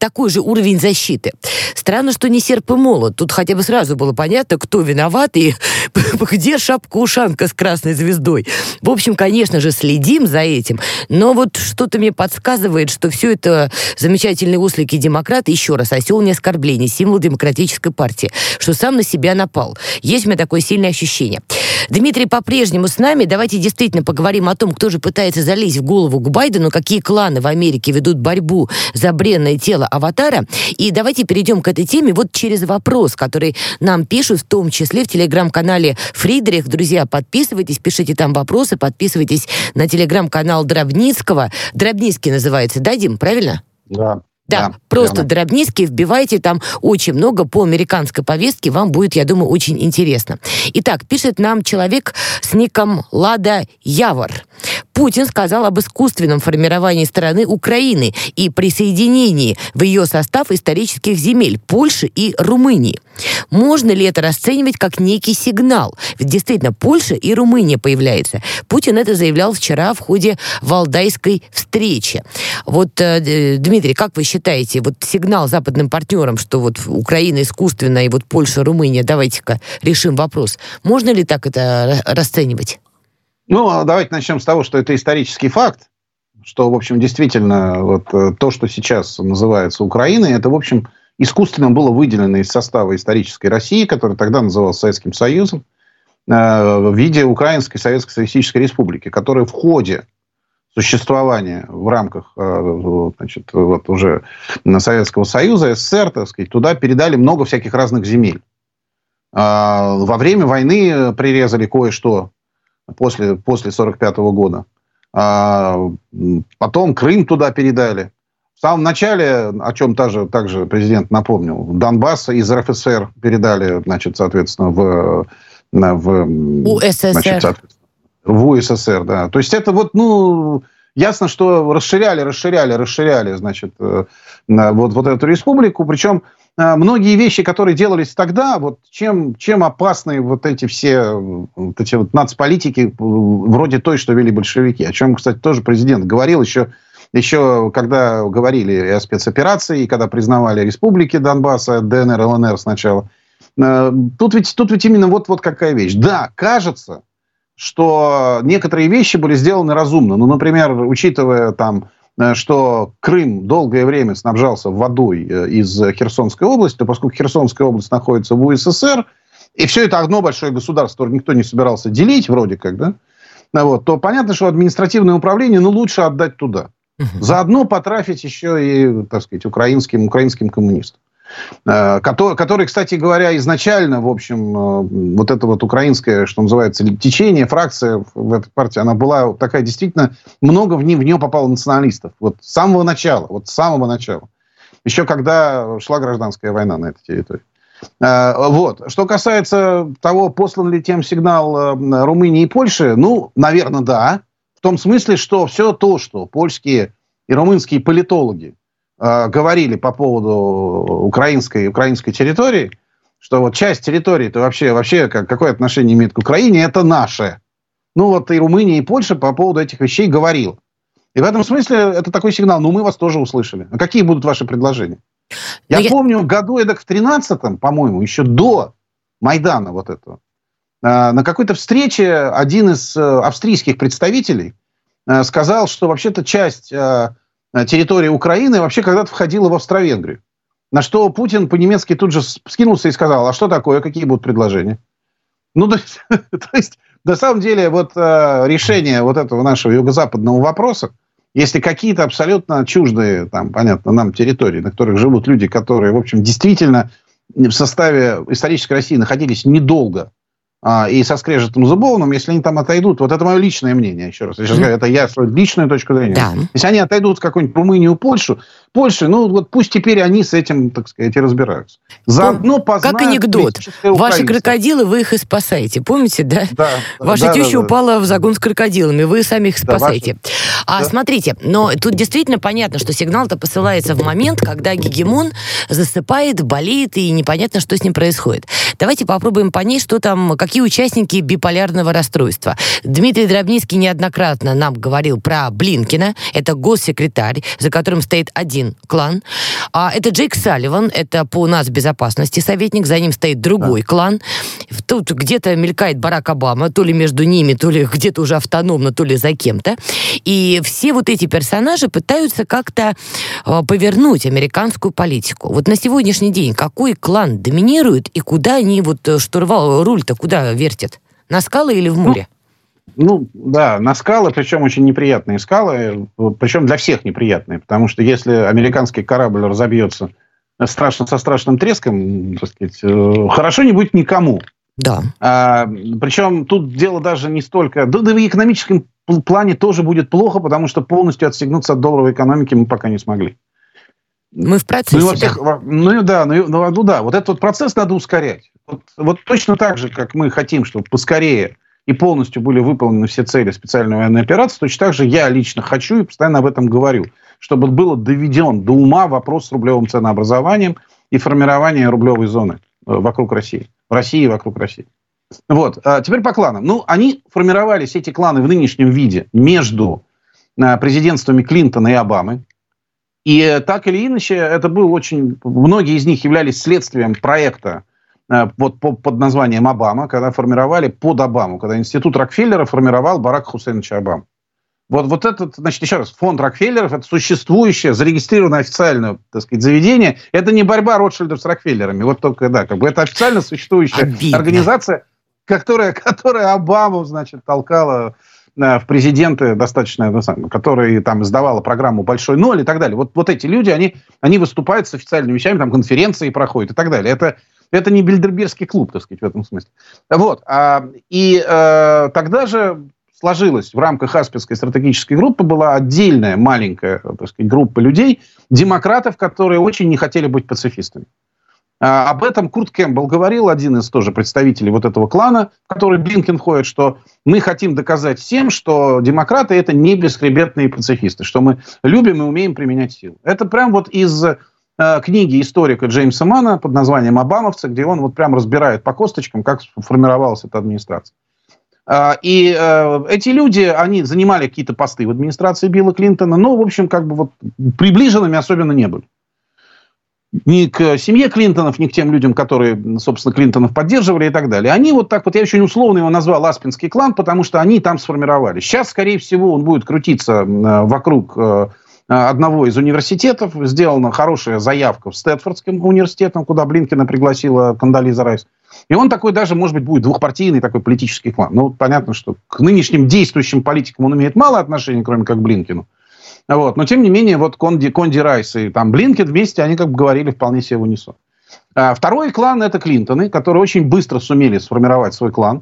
такой же уровень защиты. Странно, что не серп и молот. Тут хотя бы сразу было понятно, кто виноват и где шапка-ушанка с красной звездой. В общем, конечно же, следим за этим, но вот что-то мне подсказывает, что все это замечательные ослики-демократы, еще раз, осел не оскорбление, символ демократической партии, что сам на себя напал. Есть у меня такое сильное ощущение. Дмитрий по-прежнему с нами. Давайте действительно поговорим о том, кто же пытается залезть в голову к Байдену, какие кланы в Америке ведут борьбу за бренное тело аватара. И давайте перейдем к этой теме вот через вопрос, который нам пишут, в том числе в телеграм-канале Фридрих. Друзья, подписывайтесь, пишите там вопросы, подписывайтесь на телеграм-канал Дробницкого. Дробницкий называется, да, Дим, правильно? Да. Да, да, просто верно. Дробницкий, вбивайте, там очень много по американской повестке, вам будет, я думаю, очень интересно. Итак, пишет нам человек с ником Лада Явор. Путин сказал об искусственном формировании страны Украины и присоединении в ее состав исторических земель Польши и Румынии. Можно ли это расценивать как некий сигнал? Ведь действительно Польша и Румыния появляются. Путин это заявлял вчера в ходе валдайской встречи. Вот, э, Дмитрий, как вы считаете, вот сигнал западным партнерам, что вот Украина искусственная и вот Польша, Румыния, давайте-ка решим вопрос. Можно ли так это расценивать? Ну, давайте начнем с того, что это исторический факт, что, в общем, действительно, вот то, что сейчас называется Украиной, это, в общем, искусственно было выделено из состава исторической России, которая тогда называлась Советским Союзом, в виде Украинской Советской Социалистической Республики, которая в ходе существования в рамках, значит, вот уже Советского Союза, СССР, так сказать, туда передали много всяких разных земель. Во время войны прирезали кое-что после, после сорок пятого года. Потом Крым туда передали. В самом начале, о чем также, также президент напомнил, Донбасс из эр эф эс эр передали, значит, соответственно, в, в у эс эс эр. Значит, в у эс эс эр, да. То есть это вот, ну, ясно, что расширяли, расширяли, расширяли, значит, вот, вот эту республику. Причем многие вещи, которые делались тогда, вот чем, чем опасны вот эти все вот эти вот нацполитики, вроде той, что вели большевики. О чем, кстати, тоже президент говорил еще, еще когда говорили о спецоперации, и когда признавали республики Донбасса, дэ эн эр, эл эн эр сначала. Тут ведь, тут ведь именно вот, вот какая вещь. Да, кажется, что некоторые вещи были сделаны разумно. Ну, например, учитывая там, что Крым долгое время снабжался водой из Херсонской области, то поскольку Херсонская область находится в у эс эс эр, и все это одно большое государство, которое никто не собирался делить, вроде как, да, вот, то понятно, что административное управление, ну, лучше отдать туда. Заодно потрафить еще и, так сказать, украинским, украинским коммунистам. Который, который, кстати говоря, изначально, в общем, вот это вот украинское, что называется, течение, фракция в этой партии, она была такая, действительно, много в нее, в нее попало националистов. Вот с самого начала, вот с самого начала. Еще когда шла гражданская война на этой территории. Вот. Что касается того, послан ли тем сигнал Румынии и Польши, ну, наверное, да. В том смысле, что все то, что польские и румынские политологи говорили по поводу украинской, украинской территории, что вот часть территории, это вообще, вообще как, какое отношение имеет к Украине, это наше. Ну вот и Румыния, и Польша по поводу этих вещей говорил. И в этом смысле это такой сигнал, ну мы вас тоже услышали. А какие будут ваши предложения? Я, я помню, году эдак в тринадцатом, по-моему, еще до Майдана вот этого, на какой-то встрече один из австрийских представителей сказал, что вообще-то часть территория Украины вообще когда-то входила в Австро-Венгрию. На что Путин по-немецки тут же скинулся и сказал, а что такое, какие будут предложения? Ну, то есть, то есть на самом деле, вот решение вот этого нашего юго-западного вопроса, если какие-то абсолютно чуждые, там, понятно, нам территории, на которых живут люди, которые, в общем, действительно в составе исторической России находились недолго, и со скрежетом зубовным, если они там отойдут, вот это мое личное мнение, еще раз, я сейчас mm-hmm. говорю, это я свою личную точку зрения. Да. Если они отойдут в какую-нибудь Румынию, Польшу, Польшу, ну вот пусть теперь они с этим, так сказать, и разбираются. Заодно познают... Как анекдот. Ваши крокодилы, вы их и спасаете. Помните, да? Да. Ваша да, теща да, упала да. в загон с крокодилами, вы сами их спасаете. Да, ваши... А да. смотрите, но тут действительно понятно, что сигнал-то посылается в момент, когда гегемон засыпает, болеет, и непонятно, что с ним происходит. Давайте попробуем понять, что там, какие такие участники биполярного расстройства. Дмитрий Дробницкий неоднократно нам говорил про Блинкена. Это госсекретарь, за которым стоит один клан. А это Джейк Салливан, это по нацбезопасности советник, за ним стоит другой да. клан. Тут где-то мелькает Барак Обама, то ли между ними, то ли где-то уже автономно, то ли за кем-то. И все вот эти персонажи пытаются как-то э, повернуть американскую политику. Вот на сегодняшний день какой клан доминирует и куда они вот штурвал, руль-то куда вертят? На скалы или в море? Ну, ну, да, на скалы, причем очень неприятные скалы, причем для всех неприятные, потому что если американский корабль разобьется страшно, со страшным треском, так сказать, хорошо не будет никому. Да. А, причем тут дело даже не столько... Да, да и в экономическом плане тоже будет плохо, потому что полностью отстегнуться от долларовой экономики мы пока не смогли. Мы в процессе. Ну, во всех, да. Ну, да, ну, ну, да, вот этот вот процесс надо ускорять. Вот, вот точно так же, как мы хотим, чтобы поскорее и полностью были выполнены все цели специальной военной операции, точно так же я лично хочу и постоянно об этом говорю, чтобы было доведен до ума вопрос с рублевым ценообразованием и формированием рублевой зоны вокруг России. В России и вокруг России. Вот. А теперь по кланам. Ну, они формировались, эти кланы, в нынешнем виде между президентствами Клинтона и Обамы. И так или иначе, это был очень... Многие из них являлись следствием проекта вот, под названием Обама, когда формировали под Обаму, когда институт Рокфеллера формировал Барака Хусейновича Обаму. Вот, вот этот, значит, еще раз, фонд Рокфеллеров, это существующее, зарегистрированное официально, так сказать, заведение. Это не борьба Ротшильдов с Рокфеллерами. Вот только, да, как бы это официально существующая Обидно. организация, которая, которая Обаму, значит, толкала в президенты достаточно, которая там издавала программу «Большой ноль» и так далее. Вот, вот эти люди, они, они выступают с официальными вещами, там конференции проходят и так далее. Это, это не Бильдербергский клуб, так сказать, в этом смысле. Вот. А, и а, тогда же сложилась в рамках Аспенской стратегической группы, была отдельная маленькая, так сказать, группа людей, демократов, которые очень не хотели быть пацифистами. А, об этом Курт Кэмпбелл говорил, один из тоже представителей вот этого клана, в который Блинкен входит, что мы хотим доказать всем, что демократы это не бесхребетные пацифисты, что мы любим и умеем применять силу. Это прям вот из э, книги историка Джеймса Мана под названием «Обамовцы», где он вот прям разбирает по косточкам, как сформировалась эта администрация. И э, эти люди, они занимали какие-то посты в администрации Билла Клинтона, но, в общем, как бы вот приближенными особенно не были. Ни к семье Клинтонов, ни к тем людям, которые, собственно, Клинтонов поддерживали и так далее. Они вот так вот, я очень условно его назвал Аспенский клан, потому что они там сформировались. Сейчас, скорее всего, он будет крутиться вокруг одного из университетов. Сделана хорошая заявка в Стэнфордском университете, куда Блинкена пригласила Кондолиза Райс. И он такой даже, может быть, будет двухпартийный такой политический клан. Ну, понятно, что к нынешним действующим политикам он имеет мало отношения, кроме как к Блинкену. Вот. Но, тем не менее, вот Конди, Конди Райс и там Блинкен вместе, они как бы говорили вполне себе в унисон. А второй клан – это Клинтоны, которые очень быстро сумели сформировать свой клан.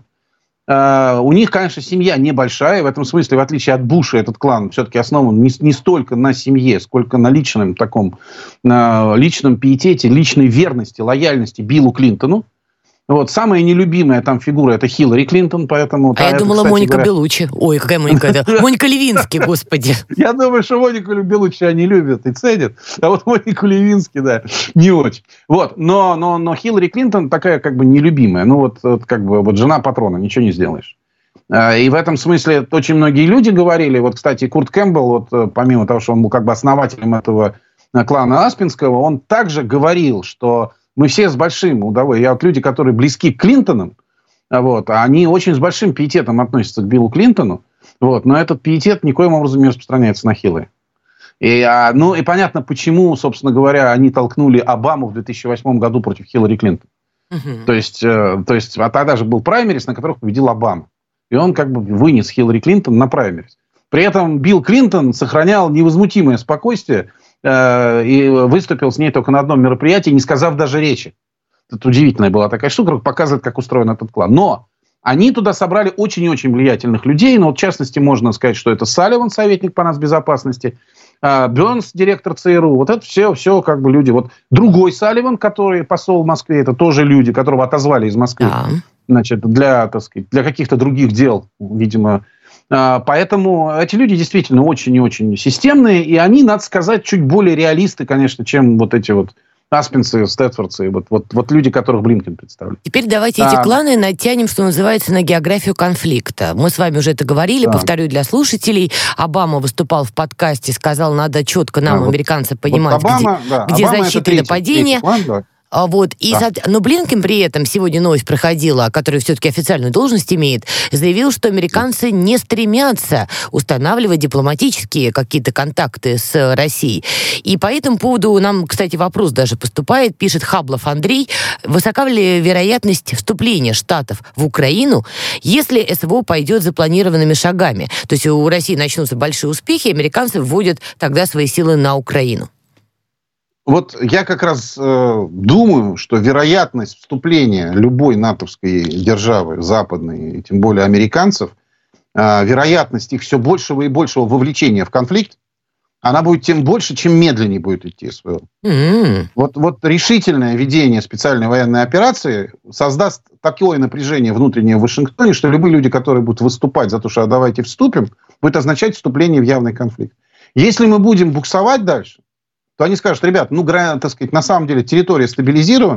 А у них, конечно, семья небольшая. В этом смысле, в отличие от Буша, этот клан все-таки основан не, не столько на семье, сколько на личном таком, на личном пиетете, личной верности, лояльности Биллу Клинтону. Вот. Самая нелюбимая там фигура – это Хиллари Клинтон, поэтому... А я думала, кстати, Моника говоря... Беллуччи. Ой, какая Моника это? Моника Левински, господи. Я думаю, что Монику Беллуччи они любят и ценят, а вот Монику Левински, да, не очень. Вот. Но, но, но Хиллари Клинтон такая как бы нелюбимая. Ну вот, вот как бы вот жена патрона, ничего не сделаешь. И в этом смысле очень многие люди говорили, вот, кстати, Курт Кэмпбелл, вот, помимо того, что он был как бы основателем этого клана Аспенского, он также говорил, что мы все с большим удовольствием. Я вот люди, которые близки к Клинтонам, вот, они очень с большим пиететом относятся к Биллу Клинтону, вот, но этот пиетет никоим образом не распространяется на Хиллари. И, а, ну и понятно, почему, собственно говоря, они толкнули Обаму в две тысячи восьмом году против Хиллари Клинтон. Uh-huh. То есть, э, то есть, а тогда же был праймерис, на которых победил Обама. И он как бы вынес Хиллари Клинтон на праймерис. При этом Билл Клинтон сохранял невозмутимое спокойствие и выступил с ней только на одном мероприятии, не сказав даже речи. Это удивительная была такая штука, показывает, как устроен этот клан. Но они туда собрали очень и очень влиятельных людей. Но, вот, в частности, можно сказать, что это Салливан, советник по нацбезопасности, Бернс, директор ЦРУ. Вот это все, все как бы люди. Вот другой Салливан, который посол в Москве, это тоже люди, которого отозвали из Москвы. Да. Значит, для, так сказать, для каких-то других дел, видимо. Поэтому эти люди действительно очень и очень системные, и они, надо сказать, чуть более реалисты, конечно, чем вот эти вот аспинцы, стэтфордцы, вот, вот, вот люди, которых Блинкен представляет. Теперь давайте эти а... кланы натянем, что называется, на географию конфликта. Мы с вами уже это говорили, да. Повторю для слушателей. Обама выступал в подкасте, сказал, надо четко нам, да, американцы, понимать, вот Обама, где, да, где защита и нападение. Третий план, да. Вот. И, да. Но Блинкен при этом, сегодня новость проходила, который все-таки официальную должность имеет, заявил, что американцы не стремятся устанавливать дипломатические какие-то контакты с Россией. И по этому поводу нам, кстати, вопрос даже поступает, пишет Хаблов Андрей, высока ли вероятность вступления Штатов в Украину, если СВО пойдет запланированными шагами? То есть у России начнутся большие успехи, американцы вводят тогда свои силы на Украину. Вот я как раз э, думаю, что вероятность вступления любой натовской державы, западной, и тем более американцев, э, вероятность их все большего и большего вовлечения в конфликт, она будет тем больше, чем медленнее будет идти СВО. Mm-hmm. Вот, вот решительное ведение специальной военной операции создаст такое напряжение внутреннее в Вашингтоне, что любые люди, которые будут выступать за то, что давайте вступим, будет означать вступление в явный конфликт. Если мы будем буксовать дальше, то они скажут, ребят, ну, так сказать, на самом деле территория стабилизирована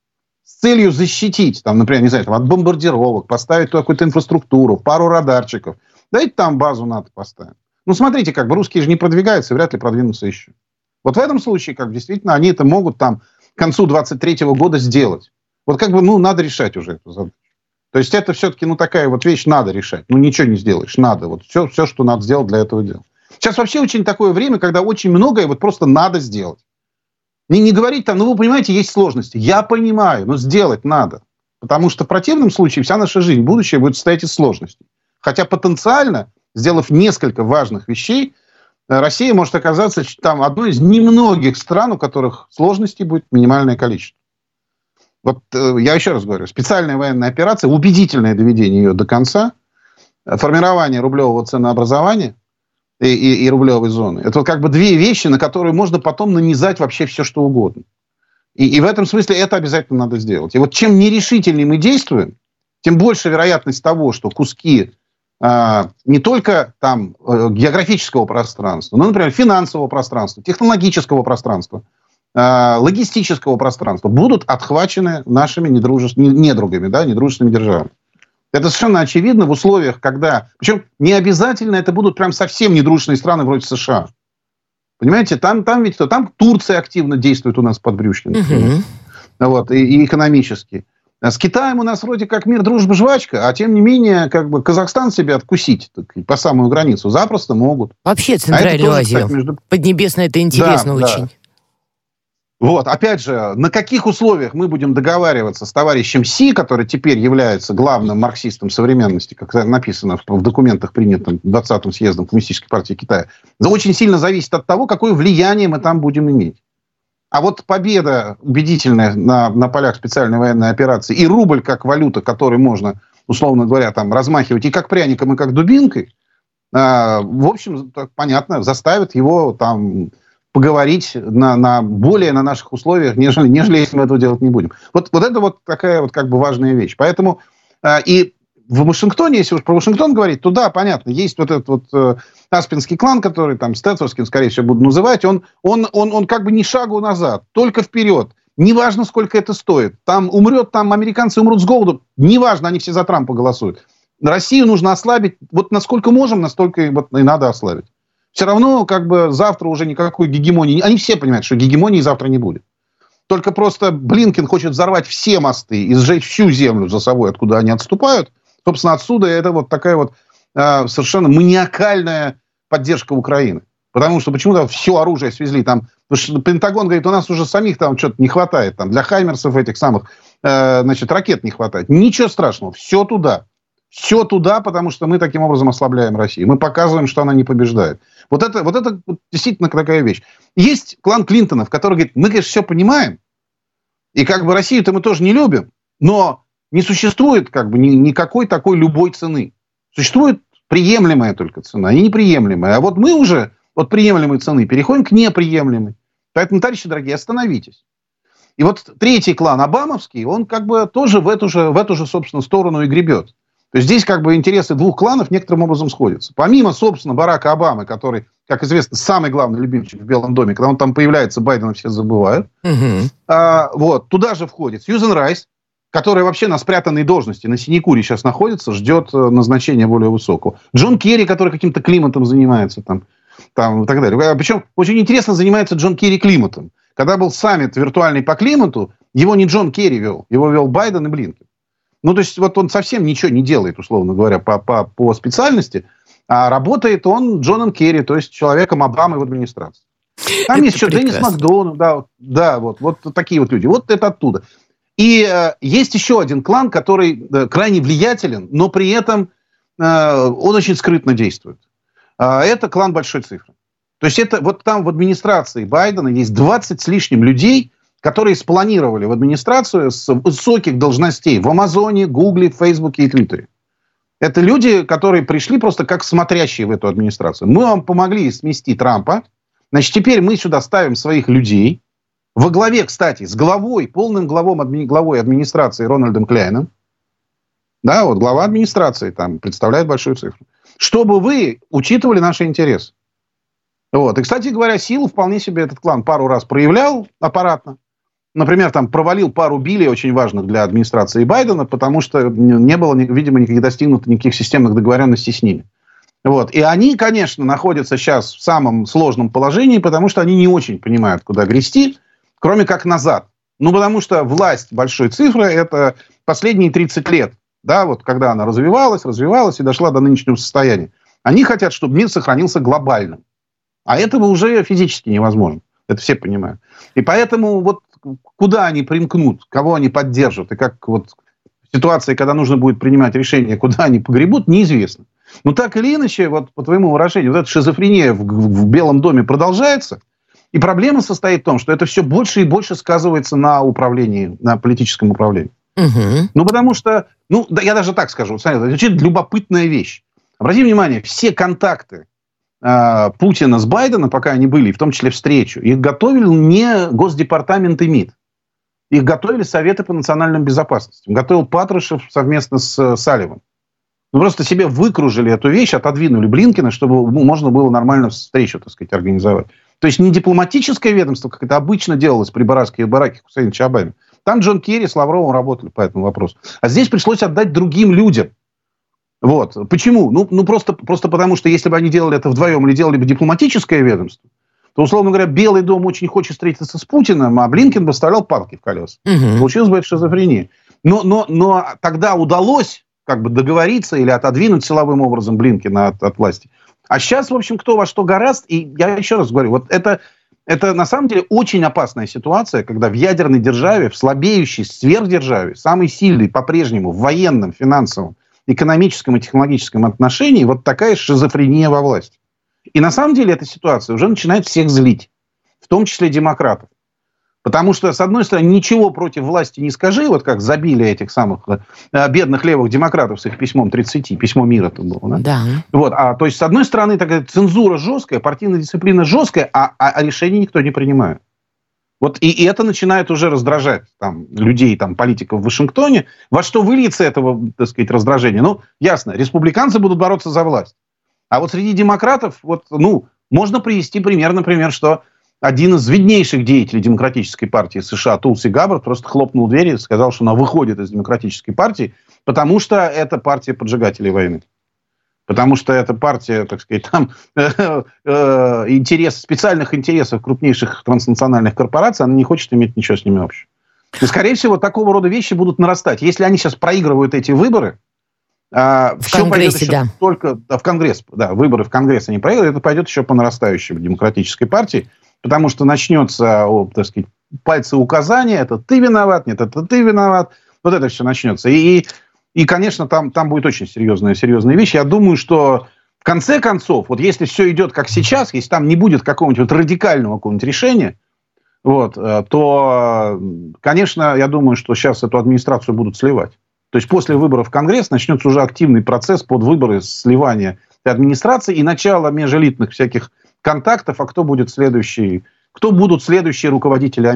с целью защитить, там, например, не знаю, там, от бомбардировок, поставить туда какую-то инфраструктуру, пару радарчиков. Давайте там базу НАТО поставим. Ну, смотрите, как бы русские же не продвигаются и вряд ли продвинутся еще. Вот в этом случае, как бы, действительно, они это могут там к концу двадцать третьего года сделать. Вот как бы, ну, надо решать уже эту задачу. То есть это все-таки, ну, такая вот вещь надо решать. Ну, ничего не сделаешь, надо. Вот все, все, что надо сделать для этого дела. Сейчас вообще очень такое время, когда очень многое вот просто надо сделать. Не, не говорить там, ну вы понимаете, есть сложности. Я понимаю, но сделать надо. Потому что в противном случае вся наша жизнь, будущее будет состоять из сложностей. Хотя потенциально, сделав несколько важных вещей, Россия может оказаться там одной из немногих стран, у которых сложностей будет минимальное количество. Вот я еще раз говорю, специальная военная операция, убедительное доведение ее до конца, формирование рублевого ценообразования, И, и, и рублевой зоны. Это вот как бы две вещи, на которые можно потом нанизать вообще все, что угодно. И, и в этом смысле это обязательно надо сделать. И вот чем нерешительнее мы действуем, тем больше вероятность того, что куски а, не только там географического пространства, но, например, финансового пространства, технологического пространства, а, логистического пространства будут отхвачены нашими недружеств... недругами, да, недружественными державами. Это совершенно очевидно в условиях, когда... Причем не обязательно это будут прям совсем недружественные страны вроде США. Понимаете, там, там ведь там Турция активно действует у нас под брюшком. Uh-huh. Вот, и, и экономически. С Китаем у нас вроде как мир, дружба, жвачка, а тем не менее, как бы Казахстан себя откусить так, по самую границу запросто могут. Вообще Центральную а Азию. Кстати, между... Поднебесная, это интересно да, очень. Да. Вот, опять же, на каких условиях мы будем договариваться с товарищем Си, который теперь является главным марксистом современности, как написано в документах, принятых двадцатым съездом Коммунистической партии Китая, очень сильно зависит от того, какое влияние мы там будем иметь. А вот победа убедительная на, на полях специальной военной операции и рубль как валюта, которой можно, условно говоря, там, размахивать и как пряником, и как дубинкой, э, в общем, так, понятно, заставит его там... поговорить на, на более на наших условиях, нежели, нежели если мы этого делать не будем. Вот, вот это вот такая вот как бы важная вещь. Поэтому э, и в Вашингтоне, если уж про Вашингтон говорить, то да, понятно, есть вот этот вот э, Аспинский клан, который там Стэтфордским, скорее всего, буду называть, он, он, он, он как бы ни шагу назад, только вперед. Неважно, сколько это стоит. Там умрет, там американцы умрут с голоду. Неважно, они все за Трампа голосуют. Россию нужно ослабить. Вот насколько можем, настолько и, вот, и надо ослабить. Все равно, как бы, завтра уже никакой гегемонии... Они все понимают, что гегемонии завтра не будет. Только просто Блинкен хочет взорвать все мосты и сжечь всю землю за собой, откуда они отступают. Собственно, отсюда это вот такая вот э, совершенно маниакальная поддержка Украины. Потому что почему-то все оружие свезли. Там, Пентагон говорит, у нас уже самих там что-то не хватает. Там, для хаймерсов этих самых э, значит, ракет не хватает. Ничего страшного. Все туда. Все туда, потому что мы таким образом ослабляем Россию. Мы показываем, что она не побеждает. Вот это, вот это вот действительно такая вещь. Есть клан Клинтонов, который говорит, мы, конечно, все понимаем, и как бы Россию-то мы тоже не любим, но не существует как бы ни, никакой такой любой цены. Существует приемлемая только цена, и неприемлемая. А вот мы уже от приемлемой цены переходим к неприемлемой. Поэтому, товарищи дорогие, остановитесь. И вот третий клан, обамовский, он как бы тоже в эту же, в эту же собственно, сторону и гребет. То есть здесь как бы интересы двух кланов некоторым образом сходятся. Помимо, собственно, Барака Обамы, который как известно, самый главный любимчик в Белом доме. Когда он там появляется, Байдена все забывают. Угу. А, вот, туда же входит Сьюзен Райс, которая вообще на спрятанной должности, на синекуре сейчас находится, ждет назначения более высокого. Джон Керри, который каким-то климатом занимается там, там и так далее. Причем очень интересно занимается Джон Керри климатом. Когда был саммит виртуальный по климату, его не Джон Керри вел, его вел Байден и Блинкен. Ну, то есть, вот он совсем ничего не делает, условно говоря, по, по, по специальности, а работает он Джоном Керри, то есть человеком Обамы в администрации. Там это есть еще Деннис Макдональд, да, да вот, вот такие вот люди. Вот это оттуда. И э, есть еще один клан, который э, крайне влиятелен, но при этом э, он очень скрытно действует. Э, это клан Большой Цифры. То есть это вот там в администрации Байдена есть двадцать с лишним людей, которые спланировали в администрацию с высоких должностей в Амазоне, Гугле, Фейсбуке и Твиттере. Это люди, которые пришли просто как смотрящие в эту администрацию. Мы вам помогли смести Трампа. Значит, теперь мы сюда ставим своих людей. Во главе, кстати, с главой, полным главом, адми, главой администрации Рональдом Кляйном. Да, вот глава администрации там представляет Большую Цифру. Чтобы вы учитывали наши интересы. Вот. И, кстати говоря, силу вполне себе этот клан пару раз проявлял аппаратно. Например, там провалил пару билей очень важных для администрации Байдена, потому что не было, видимо, никаких достигнуто никаких системных договоренностей с ними. Вот. И они, конечно, находятся сейчас в самом сложном положении, потому что они не очень понимают, куда грести, кроме как назад. Ну, потому что власть Большой Цифры – это последние тридцать лет, да, вот когда она развивалась, развивалась и дошла до нынешнего состояния. Они хотят, чтобы мир сохранился глобальным. А этого уже физически невозможно. Это все понимают. И поэтому вот куда они примкнут, кого они поддержат, и как вот в ситуации, когда нужно будет принимать решение, куда они погребут, неизвестно. Но так или иначе, вот по твоему выражению, вот эта шизофрения в, в Белом доме продолжается. И проблема состоит в том, что это все больше и больше сказывается на управлении, на политическом управлении. Угу. Ну, потому что, ну, да, я даже так скажу, это очень любопытная вещь. Обрати внимание, все контакты э, Путина с Байденом, пока они были, в том числе встречу, их готовил не Госдепартамент и МИД. Их готовили Советы по национальной безопасности. Готовил Патрушев совместно с э, Салливаном. Ну, просто себе выкружили эту вещь, отодвинули Блинкена, чтобы ну, можно было нормально встречу, так сказать, организовать. То есть не дипломатическое ведомство, как это обычно делалось при Бараке и Бараке Хусейновича Обаме. Там Джон Керри с Лавровым работали по этому вопросу. А здесь пришлось отдать другим людям. Вот. Почему? Ну, ну просто, просто потому, что если бы они делали это вдвоем или делали бы дипломатическое ведомство, то, условно говоря, Белый дом очень хочет встретиться с Путиным, а Блинкен бы вставлял палки в колеса. Угу. Получилось бы это шизофрения. Но, но, но тогда удалось как бы договориться или отодвинуть силовым образом Блинкена от, от власти. А сейчас, в общем, кто во что горазд. И я еще раз говорю, вот это, это на самом деле очень опасная ситуация, когда в ядерной державе, в слабеющей сверхдержаве, самой сильной по-прежнему в военном, финансовом, экономическом и технологическом отношении вот такая шизофрения во власти. И на самом деле эта ситуация уже начинает всех злить, в том числе демократов. Потому что, с одной стороны, ничего против власти не скажи, вот как забили этих самых э, бедных левых демократов с их письмом тридцати, письмо мира это было, да? Да. Вот, а, то есть, с одной стороны, такая цензура жесткая, партийная дисциплина жесткая, а, а, а решений никто не принимает. Вот и, и это начинает уже раздражать там, людей, там, политиков в Вашингтоне. Во что выльется этого, так сказать, раздражения? Ну, ясно, республиканцы будут бороться за власть. А вот среди демократов, вот, ну, можно привести пример, например, что один из виднейших деятелей Демократической партии США, Тулси Габбард, просто хлопнул дверь и сказал, что она выходит из Демократической партии, потому что это партия поджигателей войны. Потому что это партия, так сказать, там, э, э, интерес, специальных интересов крупнейших транснациональных корпораций, она не хочет иметь ничего с ними общего. И, скорее всего, такого рода вещи будут нарастать. Если они сейчас проигрывают эти выборы, э, в все Конгрессе, пойдет да. только да, в Конгресс, да, выборы в Конгресс они проигрывают, это пойдет еще по нарастающей в Демократической партии. Потому что начнется, так сказать, пальцы указания, это ты виноват, нет, это ты виноват. Вот это все начнется. И, и конечно, там, там будет очень серьезная, серьезная вещь. Я думаю, что в конце концов, вот если все идет как сейчас, если там не будет какого-нибудь вот радикального какого-нибудь решения, вот, то, конечно, я думаю, что сейчас эту администрацию будут сливать. То есть после выборов в Конгресс начнется уже активный процесс под выборы сливания администрации и начало межэлитных всяких контактов, а кто будет следующий, кто будут следующие руководители Америки.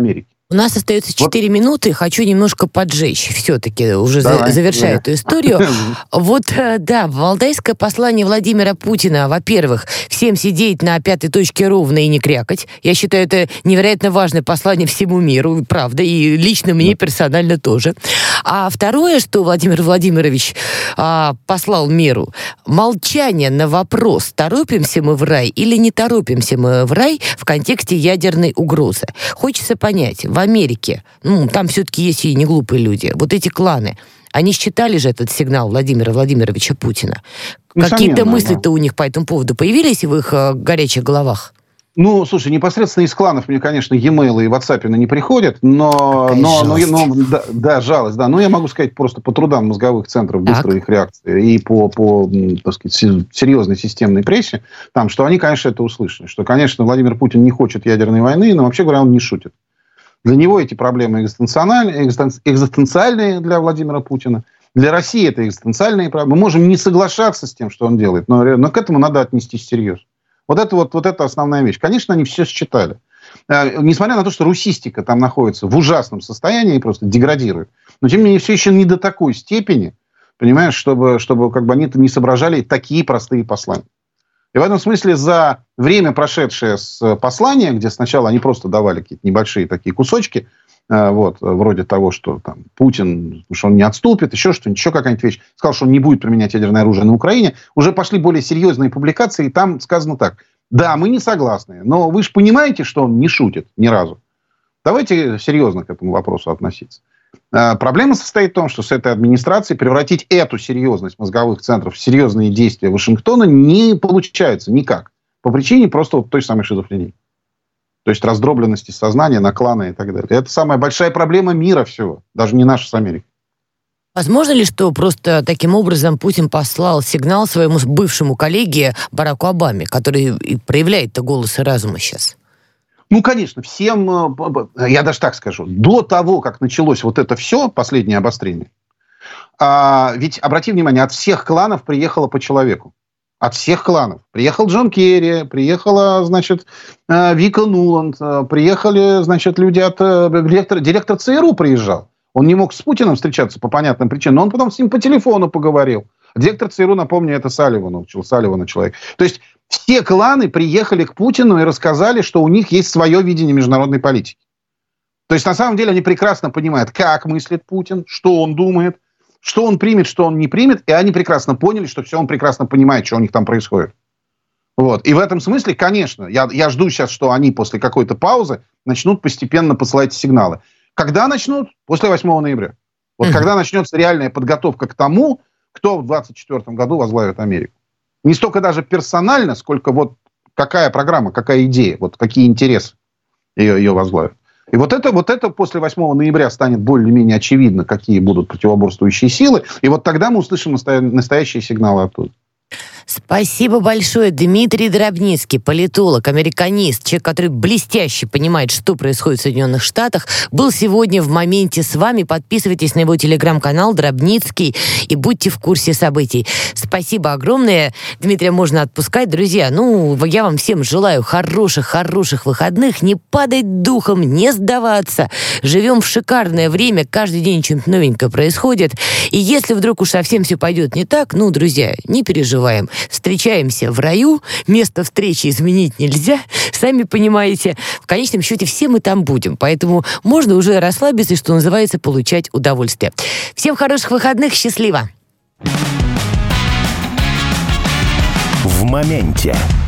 У нас остается четыре вот. минуты, хочу немножко поджечь все-таки, уже Давай, завершая да. эту историю. Вот, да, валдайское послание Владимира Путина, во-первых, всем сидеть на пятой точке ровно и не крякать. Я считаю, это невероятно важное послание всему миру, правда, и лично мне персонально тоже. А второе, что Владимир Владимирович а, послал миру, молчание на вопрос, торопимся мы в рай или не торопимся мы в рай в контексте ядерной угрозы. Хочется понять, в Америке, ну, там все-таки есть и неглупые люди, вот эти кланы, они считали же этот сигнал Владимира Владимировича Путина? Несомненно, какие-то мысли-то да. у них по этому поводу появились в их э, горячих головах? Ну, слушай, непосредственно из кланов мне, конечно, e-mail и WhatsApp не приходят, но, но, но, но да, да, жалость, да. Но я могу сказать просто по трудам мозговых центров быстрой их реакции и по, по, так сказать, серьезной системной прессе, там, что они, конечно, это услышали, что, конечно, Владимир Путин не хочет ядерной войны, но вообще говоря, он не шутит. Для него эти проблемы экзистенциальные, экзистенциальные для Владимира Путина. Для России это экзистенциальные проблемы. Мы можем не соглашаться с тем, что он делает, но, но к этому надо отнестись серьезно. Вот это вот, вот это основная вещь. Конечно, они все считали. Э, несмотря на то, что русистика там находится в ужасном состоянии и просто деградирует, но тем не менее все еще не до такой степени, понимаешь, чтобы, чтобы как бы они не соображали такие простые послания. И в этом смысле за время, прошедшее с послания, где сначала они просто давали какие-то небольшие такие кусочки, э, вот, вроде того, что там Путин, что он не отступит, еще что-нибудь, еще какая-нибудь вещь, сказал, что он не будет применять ядерное оружие на Украине, уже пошли более серьезные публикации, и там сказано так: да, мы не согласны, но вы же понимаете, что он не шутит ни разу. Давайте серьезно к этому вопросу относиться. Э, проблема состоит в том, что с этой администрацией превратить эту серьезность мозговых центров в серьезные действия Вашингтона не получается никак. По причине просто вот той самой шизофрении. То есть раздробленности сознания на кланы и так далее. Это самая большая проблема мира всего. Даже не наша с Америкой. Возможно ли, что просто таким образом Путин послал сигнал своему бывшему коллеге Бараку Обаме, который и проявляет-то голос и разума сейчас? Ну, конечно, всем, я даже так скажу, до того, как началось вот это все, последнее обострение, а, ведь, обрати внимание, от всех кланов приехало по человеку. От всех кланов. Приехал Джон Керри, приехала, значит, Вика Нуланд, приехали, значит, люди от... Директор, директор ЦРУ приезжал. Он не мог с Путиным встречаться по понятным причинам, но он потом с ним по телефону поговорил. Директор ЦРУ, напомню, это Салливан, учил Салливана человек. То есть все кланы приехали к Путину и рассказали, что у них есть свое видение международной политики. То есть на самом деле они прекрасно понимают, как мыслит Путин, что он думает, что он примет, что он не примет, и они прекрасно поняли, что все он прекрасно понимает, что у них там происходит. Вот. И в этом смысле, конечно, я, я жду сейчас, что они после какой-то паузы начнут постепенно посылать сигналы. Когда начнут? После восьмого ноября. Вот mm-hmm. когда начнется реальная подготовка к тому, кто в двадцать четвёртом году возглавит Америку. Не столько даже персонально, сколько вот какая программа, какая идея, вот какие интересы ее, ее возглавят. И вот это, вот это после восьмого ноября станет более-менее очевидно, какие будут противоборствующие силы. И вот тогда мы услышим настоя- настоящие сигналы оттуда. Спасибо большое. Дмитрий Дробницкий, политолог, американист, человек, который блестяще понимает, что происходит в Соединенных Штатах, был сегодня в моменте с вами. Подписывайтесь на его телеграм-канал Дробницкий и будьте в курсе событий. Спасибо огромное. Дмитрия можно отпускать. Друзья, ну, я вам всем желаю хороших-хороших выходных. Не падать духом, не сдаваться. Живем в шикарное время. Каждый день что-нибудь новенькое происходит. И если вдруг уж совсем все пойдет не так, ну, друзья, не переживаем. Встречаемся в раю, место встречи изменить нельзя, сами понимаете. В конечном счете все мы там будем, поэтому можно уже расслабиться и, что называется, получать удовольствие. Всем хороших выходных, счастливо! В моменте.